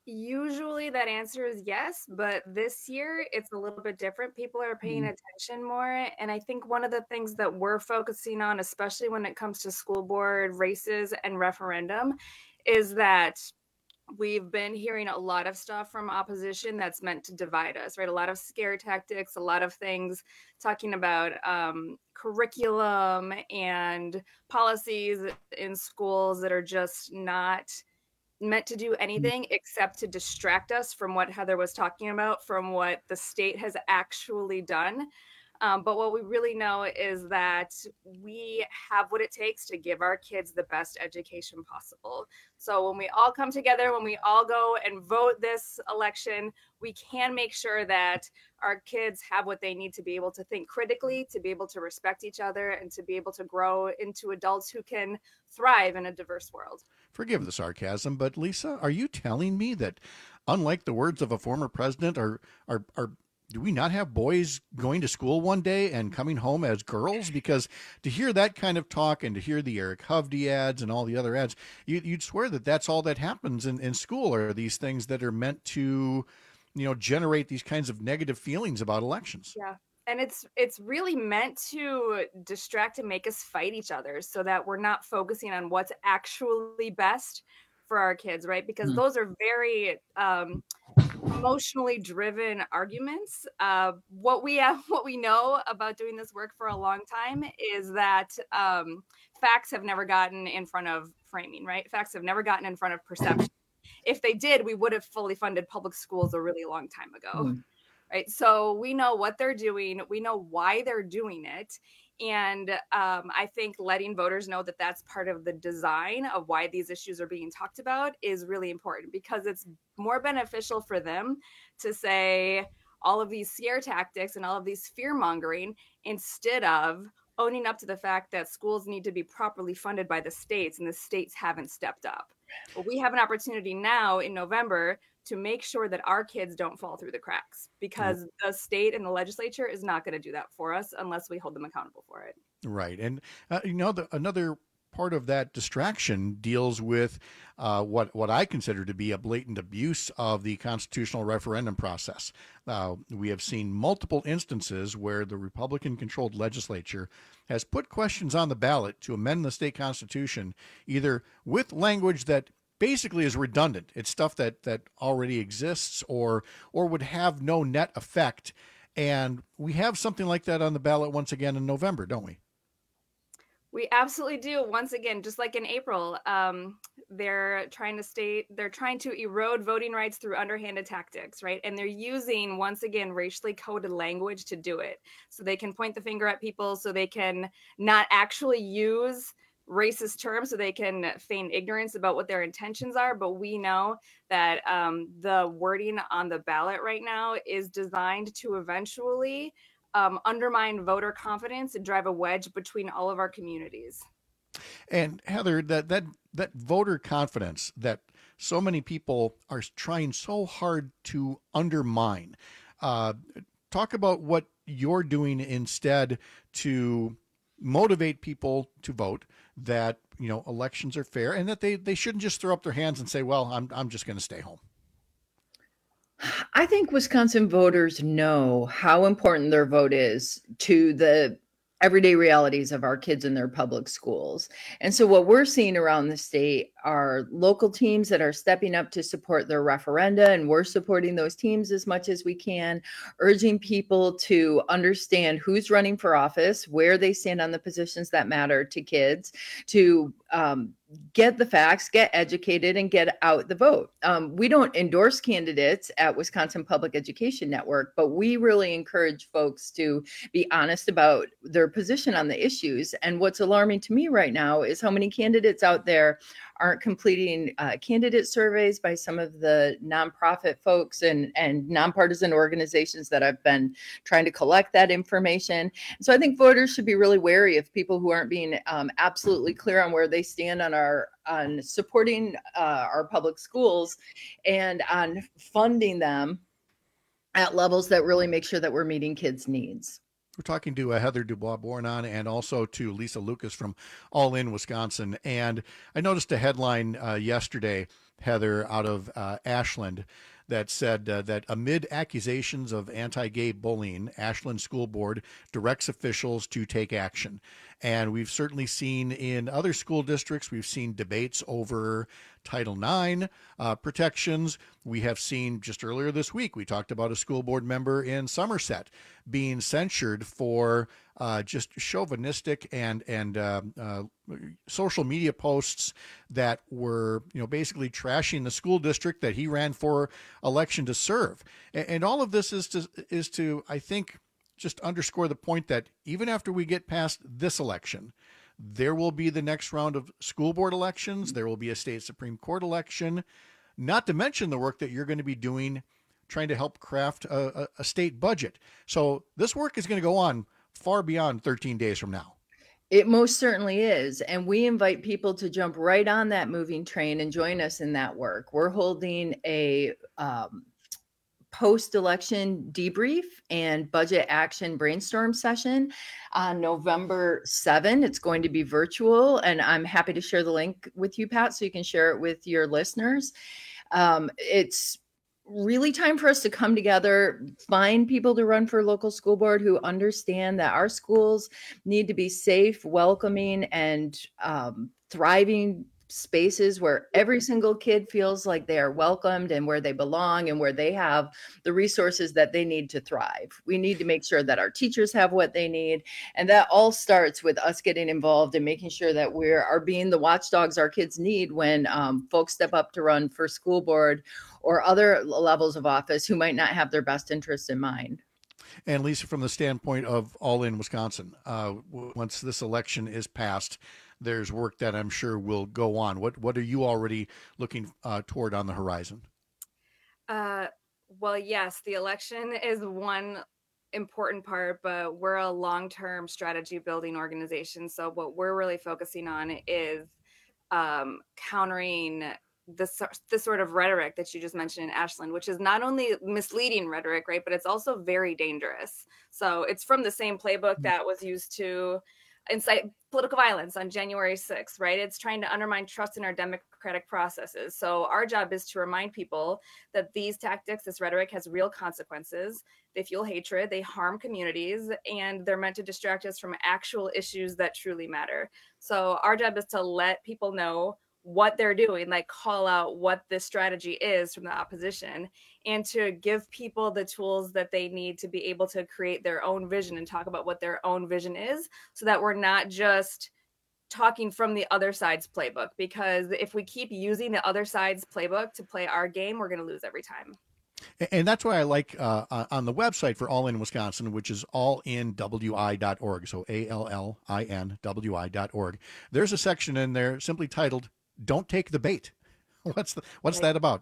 Usually that answer is yes, but this year it's a little bit different. People are paying Mm. attention more. And I think one of the things that we're focusing on, especially when it comes to school board races and referendum, is that we've been hearing a lot of stuff from opposition that's meant to divide us, right? A lot of scare tactics, a lot of things talking about um, curriculum and policies in schools that are just not meant to do anything except to distract us from what Heather was talking about, from what the state has actually done. Um, but what we really know is that we have what it takes to give our kids the best education possible. So when we all come together, when we all go and vote this election, we can make sure that our kids have what they need to be able to think critically, to be able to respect each other, and to be able to grow into adults who can thrive in a diverse world. Forgive the sarcasm, but Lisa, are you telling me that, unlike the words of a former president, are are are do we not have boys going to school one day and coming home as girls? Because to hear that kind of talk and to hear the Eric Hovde ads and all the other ads, you, you'd swear that that's all that happens in, in school, are these things that are meant to, you know, generate these kinds of negative feelings about elections. Yeah. And it's it's really meant to distract and make us fight each other so that we're not focusing on what's actually best for our kids, right? Because Mm. those are very um, emotionally driven arguments. Uh, what we have, what we know about doing this work for a long time is that um, facts have never gotten in front of framing, right? Facts have never gotten in front of perception. If they did, we would have fully funded public schools a really long time ago. Mm. Right. So we know what they're doing. We know why they're doing it. And um, I think letting voters know that that's part of the design of why these issues are being talked about is really important, because it's more beneficial for them to say all of these scare tactics and all of these fear mongering instead of owning up to the fact that schools need to be properly funded by the states, and the states haven't stepped up. But we have an opportunity now in November to make sure that our kids don't fall through the cracks, because the state and the legislature is not going to do that for us unless we hold them accountable for it. Right. And, uh, you know, the, another part of that distraction deals with uh, what, what I consider to be a blatant abuse of the constitutional referendum process. Uh, we have seen multiple instances where the Republican-controlled legislature has put questions on the ballot to amend the state constitution, either with language that basically is redundant. It's stuff that that already exists or or would have no net effect. And we have something like that on the ballot once again in November, don't we? We absolutely do. Once again, just like in April, um, they're trying to state, they're trying to erode voting rights through underhanded tactics, right? And they're using, once again, racially coded language to do it. So they can point the finger at people, so they can not actually use racist terms, so they can feign ignorance about what their intentions are. But we know that um, the wording on the ballot right now is designed to eventually um, undermine voter confidence and drive a wedge between all of our communities. And Heather, that that that voter confidence that so many people are trying so hard to undermine. Uh, talk about what you're doing instead to motivate people to vote, that, you know, elections are fair, and that they, they shouldn't just throw up their hands and say, well, I'm I'm just going to stay home. I think Wisconsin voters know how important their vote is to the everyday realities of our kids in their public schools. And so what we're seeing around the state are local teams that are stepping up to support their referenda, and we're supporting those teams as much as we can, urging people to understand who's running for office, where they stand on the positions that matter to kids, to um, get the facts, get educated, and get out the vote. Um, we don't endorse candidates at Wisconsin Public Education Network, but we really encourage folks to be honest about their position on the issues. And what's alarming to me right now is how many candidates out there aren't completing uh, candidate surveys by some of the nonprofit folks and, and nonpartisan organizations that have been trying to collect that information. So I think voters should be really wary of people who aren't being um, absolutely clear on where they stand on our on supporting uh, our public schools and on funding them at levels that really make sure that we're meeting kids' needs. We're talking to uh, Heather Dubois-Bournon and also to Lisa Lucas from All In Wisconsin. And I noticed a headline uh, yesterday, Heather, out of uh, Ashland, that said uh, that amid accusations of anti-gay bullying, Ashland School Board directs officials to take action. And we've certainly seen in other school districts, we've seen debates over Title nine uh, protections. We have seen just earlier this week, we talked about a school board member in Somerset being censured for uh, just chauvinistic and and uh, uh, social media posts that were, you know, basically trashing the school district that he ran for election to serve. And, and all of this is to is to I think just underscore the point that even after we get past this election, there will be the next round of school board elections. There will be a state Supreme Court election, not to mention the work that you're going to be doing trying to help craft a, a, a state budget. So this work is going to go on far beyond thirteen days from now. It most certainly is. And we invite people to jump right on that moving train and join us in that work. We're holding a um, post-election debrief and budget action brainstorm session on November seventh. It's going to be virtual, and I'm happy to share the link with you, Pat, so you can share it with your listeners. Um, it's really time for us to come together, find people to run for local school board who understand that our schools need to be safe, welcoming, and um, thriving spaces where every single kid feels like they are welcomed and where they belong and where they have the resources that they need to thrive. We need to make sure that our teachers have what they need. And that all starts with us getting involved and making sure that we are being the watchdogs our kids need when um, folks step up to run for school board or other levels of office who might not have their best interests in mind. And Lisa, from the standpoint of All In Wisconsin, uh, once this election is passed, there's work that I'm sure will go on. What what are you already looking uh, toward on the horizon? Uh, well, yes, the election is one important part, but we're a long-term strategy building organization. So what we're really focusing on is um, countering this, this sort of rhetoric that you just mentioned in Ashland, which is not only misleading rhetoric, right, but it's also very dangerous. So it's from the same playbook that was used to incite political violence on January sixth, right? It's trying to undermine trust in our democratic processes. So our job is to remind people that these tactics, this rhetoric has real consequences. They fuel hatred, they harm communities, and they're meant to distract us from actual issues that truly matter. So our job is to let people know what they're doing, like call out what this strategy is from the opposition, and to give people the tools that they need to be able to create their own vision and talk about what their own vision is, so that we're not just talking from the other side's playbook. Because if we keep using the other side's playbook to play our game, we're going to lose every time. And that's why I like uh, on the website for All In Wisconsin, which is all in w i dot org, so A L L I N W I dot org. There's a section in there simply titled "Don't Take the Bait." What's the, what's that about?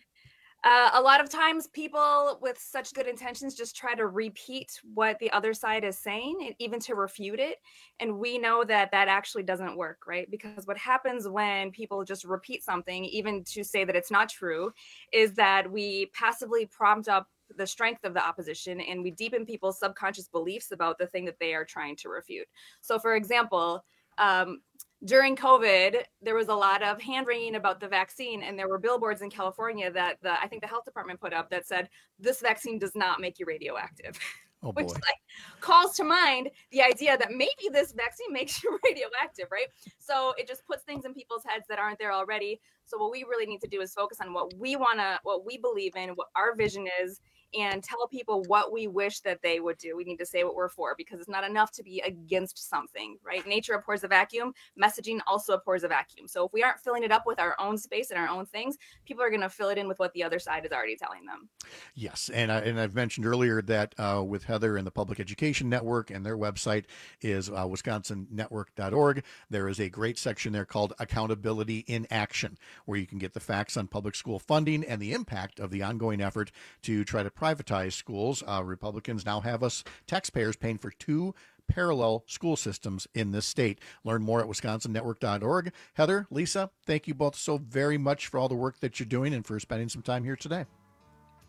Uh, a lot of times people with such good intentions just try to repeat what the other side is saying, even to refute it. And we know that that actually doesn't work, right? Because what happens when people just repeat something, even to say that it's not true, is that we passively prompt up the strength of the opposition and we deepen people's subconscious beliefs about the thing that they are trying to refute. So for example, um, during COVID, there was a lot of hand wringing about the vaccine, and there were billboards in California that the I think the health department put up that said, this vaccine does not make you radioactive. Oh, which boy. like calls to mind the idea that maybe this vaccine makes you radioactive, right? So it just puts things in people's heads that aren't there already. So what we really need to do is focus on what we want to, what we believe in, what our vision is, and tell people what we wish that they would do. We need to say what we're for, because it's not enough to be against something, right? Nature abhors a vacuum. Messaging also abhors a vacuum. So if we aren't filling it up with our own space and our own things, people are going to fill it in with what the other side is already telling them. Yes, and I, and I've mentioned earlier that uh, with Heather and the Public Education Network, and their website is uh, wisconsin network dot org. There is a great section there called Accountability in Action, where you can get the facts on public school funding and the impact of the ongoing effort to try to privatize schools. Uh, Republicans now have us taxpayers paying for two parallel school systems in this state. Learn more at wisconsin network dot org. Heather, Lisa, thank you both so very much for all the work that you're doing and for spending some time here today.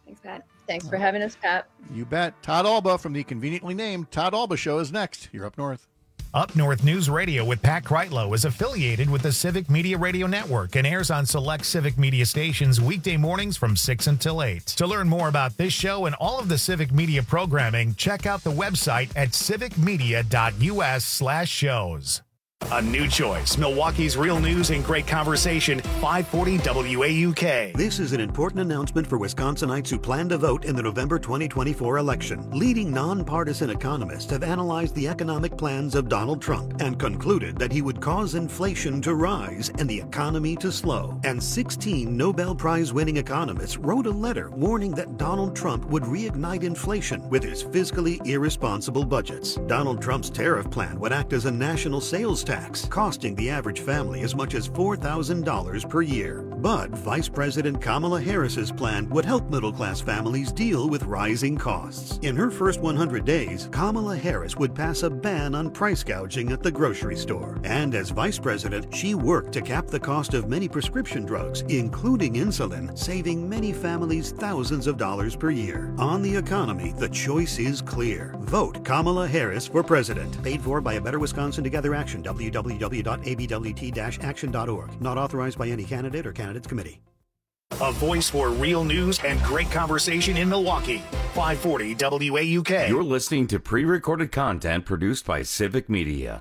Thanks, Pat. Thanks for having us, Pat. You bet. Todd Alba from the conveniently named Todd Alba Show is next. You're Up North. Up North News Radio with Pat Kreitlow is affiliated with the Civic Media Radio Network and airs on select Civic Media stations weekday mornings from six until eight. To learn more about this show and all of the Civic Media programming, check out the website at civicmedia.us slash shows. A new choice. Milwaukee's real news and great conversation. five forty W A U K. This is an important announcement for Wisconsinites who plan to vote in the November twenty twenty-four election. Leading nonpartisan economists have analyzed the economic plans of Donald Trump and concluded that he would cause inflation to rise and the economy to slow. And sixteen Nobel Prize-winning economists wrote a letter warning that Donald Trump would reignite inflation with his fiscally irresponsible budgets. Donald Trump's tariff plan would act as a national sales tax, costing the average family as much as four thousand dollars per year. But Vice President Kamala Harris's plan would help middle-class families deal with rising costs. In her first one hundred days, Kamala Harris would pass a ban on price gouging at the grocery store. And as Vice President, she worked to cap the cost of many prescription drugs, including insulin, saving many families thousands of dollars per year. On the economy, the choice is clear. Vote Kamala Harris for president. Paid for by A Better Wisconsin Together Action. w w w dot a b w t dash action dot org. Not authorized by any candidate or candidates committee. A voice for real news and great conversation in Milwaukee. five forty W A U K. You're listening to pre-recorded content produced by Civic Media.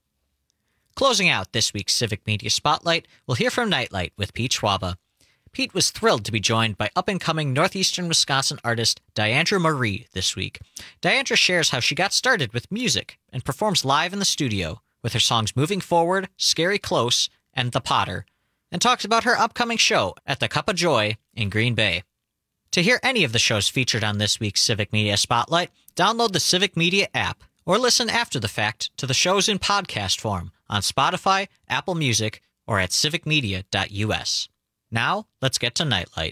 Closing out this week's Civic Media Spotlight, we'll hear from Nightlight with Pete Schwaba. Pete was thrilled to be joined by up-and-coming northeastern Wisconsin artist Diandra Marie this week. Diandra shares how she got started with music and performs live in the studio with her songs Moving Forward, Scary Close, and The Potter, and talks about her upcoming show at the Cup of Joy in Green Bay. To hear any of the shows featured on this week's Civic Media Spotlight, download the Civic Media app or listen after the fact to the shows in podcast form on Spotify, Apple Music, or at civic media dot u s. Now, let's get to Nightlight.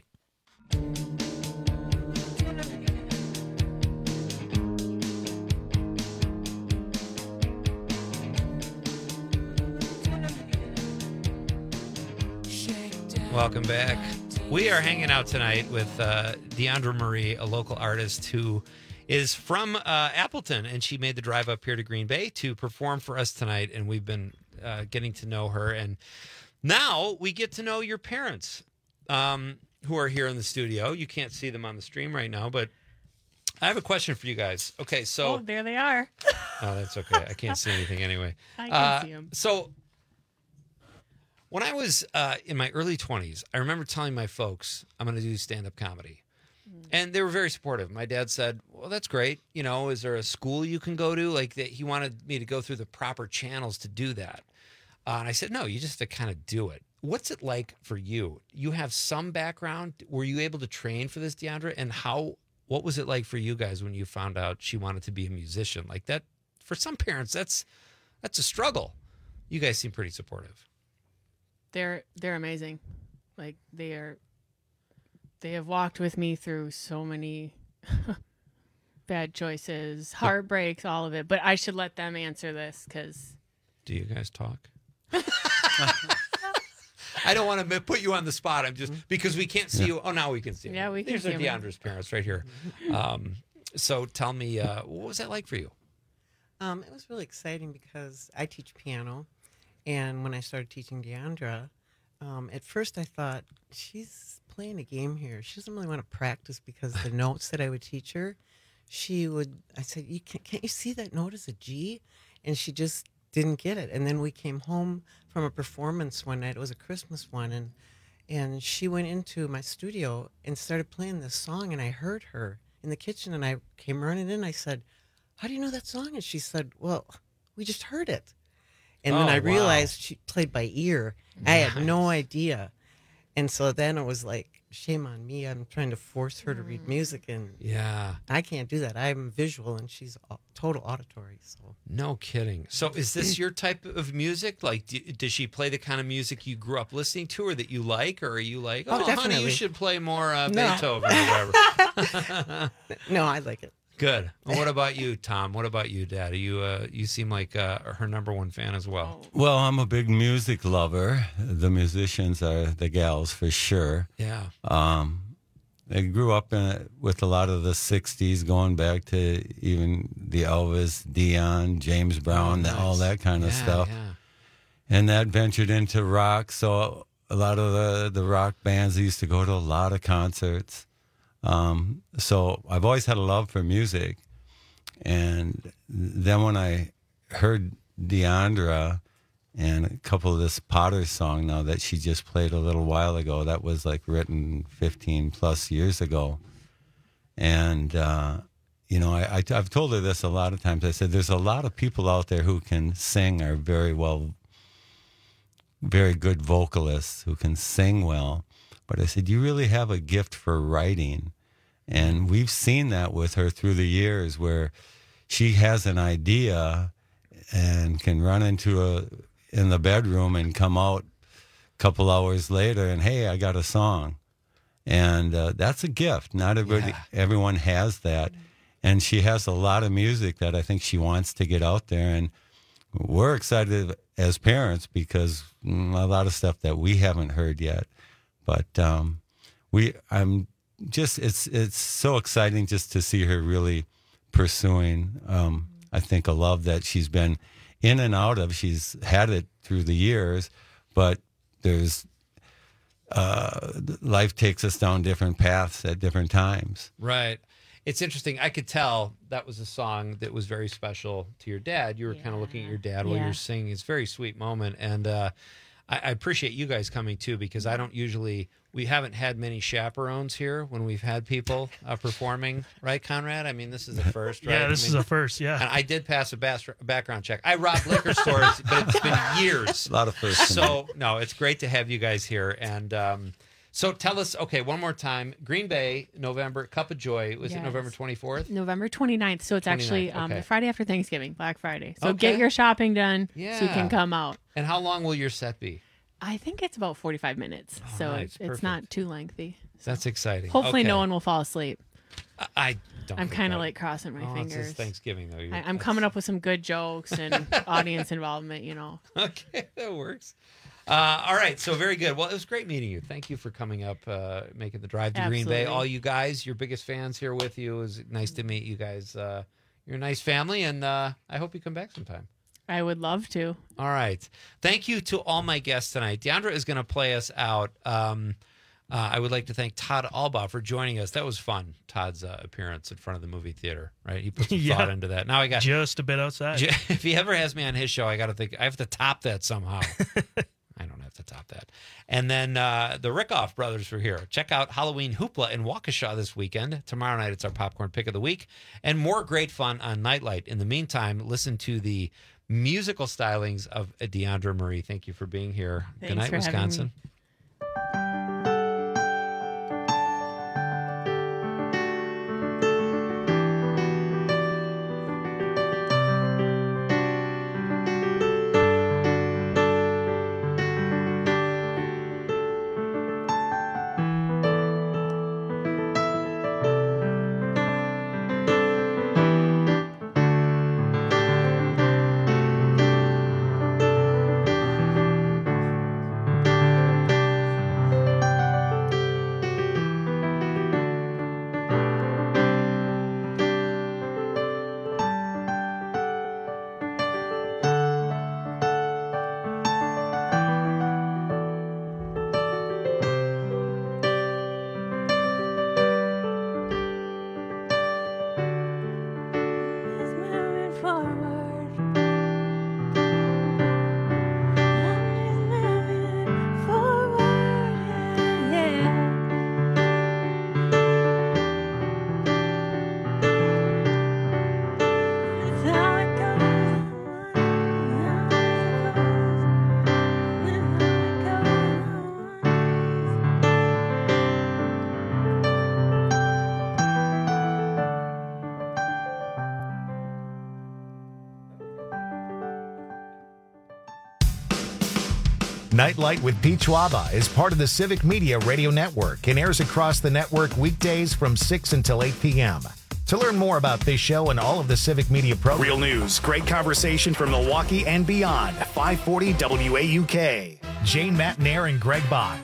Welcome back. We are hanging out tonight with uh, Diandra Marie, a local artist who is from uh, Appleton, and she made the drive up here to Green Bay to perform for us tonight, and we've been uh, getting to know her. And now we get to know your parents, um, who are here in the studio. You can't see them on the stream right now, but I have a question for you guys. Okay, so... Oh, there they are. Oh, that's okay. I can't see anything anyway. I can uh, see them. So... When I was uh, in my early twenties, I remember telling my folks, I'm going to do stand-up comedy. Mm. And they were very supportive. My dad said, well, that's great. You know, is there a school you can go to? Like, that he wanted me to go through the proper channels to do that. Uh, and I said, no, you just have to kind of do it. What's it like for you? You have some background. Were you able to train for this, Diandra? And how? What was it like for you guys when you found out she wanted to be a musician? Like that, for some parents, that's that's a struggle. You guys seem pretty supportive. They're they're amazing. Like they are they have walked with me through so many bad choices, heartbreaks, all of it. But I should let them answer this because do you guys talk? I don't want to put you on the spot. I'm just because we can't see yeah. you. Oh, now we can see you. Yeah, we can These see are Diandra's parents right here. Um, so tell me, uh, what was that like for you? Um, it was really exciting because I teach piano. And when I started teaching Diandra, um, at first I thought, she's playing a game here. She doesn't really want to practice because the notes that I would teach her, she would, I said, you can't, can't you see that note as a G? And she just didn't get it. And then we came home from a performance one night. It was a Christmas one. And, and she went into my studio and started playing this song. And I heard her in the kitchen. And I came running in. I said, how do you know that song? And she said, well, we just heard it. And oh, then I wow. realized she played by ear. Nice. I had no idea. And so then it was like, shame on me. I'm trying to force her to read music. And yeah, I can't do that. I'm visual and she's total auditory. So no kidding. So is this your type of music? Like, do, does she play the kind of music you grew up listening to or that you like? Or are you like, oh, oh honey, you should play more uh, no. Beethoven or whatever? No, I like it. Good. Well, what about you, Tom? What about you, Dad? You uh, you seem like uh, her number one fan as well. Well, I'm a big music lover. The musicians are the gals for sure. Yeah. Um, I grew up in it with a lot of the sixties, going back to even the Elvis, Dion, James Brown, Oh, nice. all that kind of Yeah, stuff. yeah. And that ventured into rock. So a lot of the, the rock bands, I used to go to a lot of concerts. Um, so I've always had a love for music. And then when I heard Deandra and a couple of this Potter song now that she just played a little while ago, that was like written fifteen plus years ago. And, uh, you know, I, I, I've told her this a lot of times. I said, there's a lot of people out there who can sing, are very well, very good vocalists who can sing well. But I said, you really have a gift for writing. And we've seen that with her through the years where she has an idea and can run into a in the bedroom and come out a couple hours later and, hey, I got a song. And uh, that's a gift. Not everybody, Yeah. everyone has that. And she has a lot of music that I think she wants to get out there. And we're excited as parents because mm, a lot of stuff that we haven't heard yet. But um, we, I'm just, it's it's so exciting just to see her really pursuing, um, I think, a love that she's been in and out of. She's had it through the years, but there's, uh, life takes us down different paths at different times. Right. It's interesting. I could tell that was a song that was very special to your dad. You were kind of looking at your dad while Yeah. you're singing. It's a very sweet moment. And uh, I, I appreciate you guys coming too, because I don't usually, we haven't had many chaperones here when we've had people uh, performing, right, Conrad? I mean, this is the first, right? Yeah, this I is mean, a first, yeah. And I did pass a bas- background check. I robbed liquor stores, but it's been years. A lot of firsts. So, no, it's great to have you guys here. And um, so tell us, okay, one more time. Green Bay, November, Cup of Joy. Was Yes. it November twenty-fourth? November twenty-ninth. So it's actually um, okay. the Friday after Thanksgiving, Black Friday. So Okay. get your shopping done so you Yeah. can come out. And how long will your set be? I think it's about forty-five minutes. Oh, so nice. it's, it's Perfect. not too lengthy. That's exciting. Hopefully Okay. no one will fall asleep. I, I don't I'm think kind of that- like crossing my Oh, it's fingers. just Thanksgiving, though. You're- I, I'm coming up with some good jokes and audience involvement, you know. Okay, that works. Uh, all right, so very good. Well, it was great meeting you. Thank you for coming up, uh, making the drive to Green Bay. Absolutely. All you guys, your biggest fans here with you. It was nice to meet you guys. Uh, you're a nice family, and uh, I hope you come back sometime. I would love to. All right. Thank you to all my guests tonight. Deandra is going to play us out. Um, uh, I would like to thank Todd Albaugh for joining us. That was fun, Todd's uh, appearance in front of the movie theater, right? He put some Yeah. thought into that. Now I got Just a bit outside. If he ever has me on his show, I got to think I have to top that somehow. I don't have to top that. And then uh, the Rickoff brothers were here. Check out Halloween Hoopla in Waukesha this weekend. Tomorrow night, it's our popcorn pick of the week. And more great fun on Nightlight. In the meantime, listen to the musical stylings of Deandra Marie. Thank you for being here. Thanks Good night, for having Wisconsin. me. Nightlight with Pete Schwaba is part of the Civic Media Radio Network and airs across the network weekdays from six until eight p.m. To learn more about this show and all of the Civic Media programs. Real news, great conversation from Milwaukee and beyond. five forty W A U K. Jane Matnair and Greg Bach.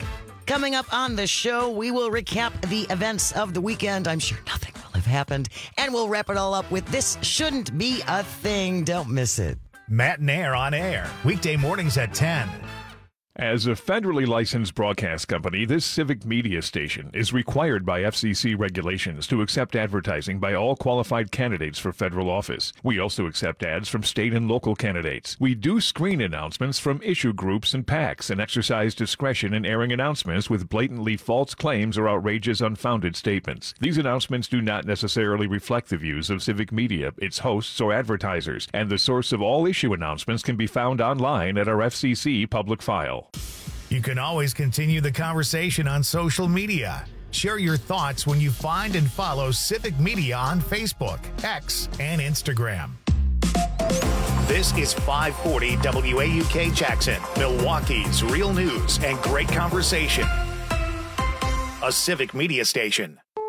Coming up on the show, we will recap the events of the weekend. I'm sure nothing will have happened. And we'll wrap it all up with This Shouldn't Be a Thing. Don't miss it. Matt and Air on air, weekday mornings at ten. As a federally licensed broadcast company, this civic media station is required by F C C regulations to accept advertising by all qualified candidates for federal office. We also accept ads from state and local candidates. We do screen announcements from issue groups and PACs and exercise discretion in airing announcements with blatantly false claims or outrageous, unfounded statements. These announcements do not necessarily reflect the views of civic media, its hosts, or advertisers, and the source of all issue announcements can be found online at our F C C public file. You can always continue the conversation on social media. Share your thoughts when you find and follow Civic Media on Facebook, X, and Instagram. This is five forty W A U K Jackson, Milwaukee's real news and great conversation. A Civic Media station.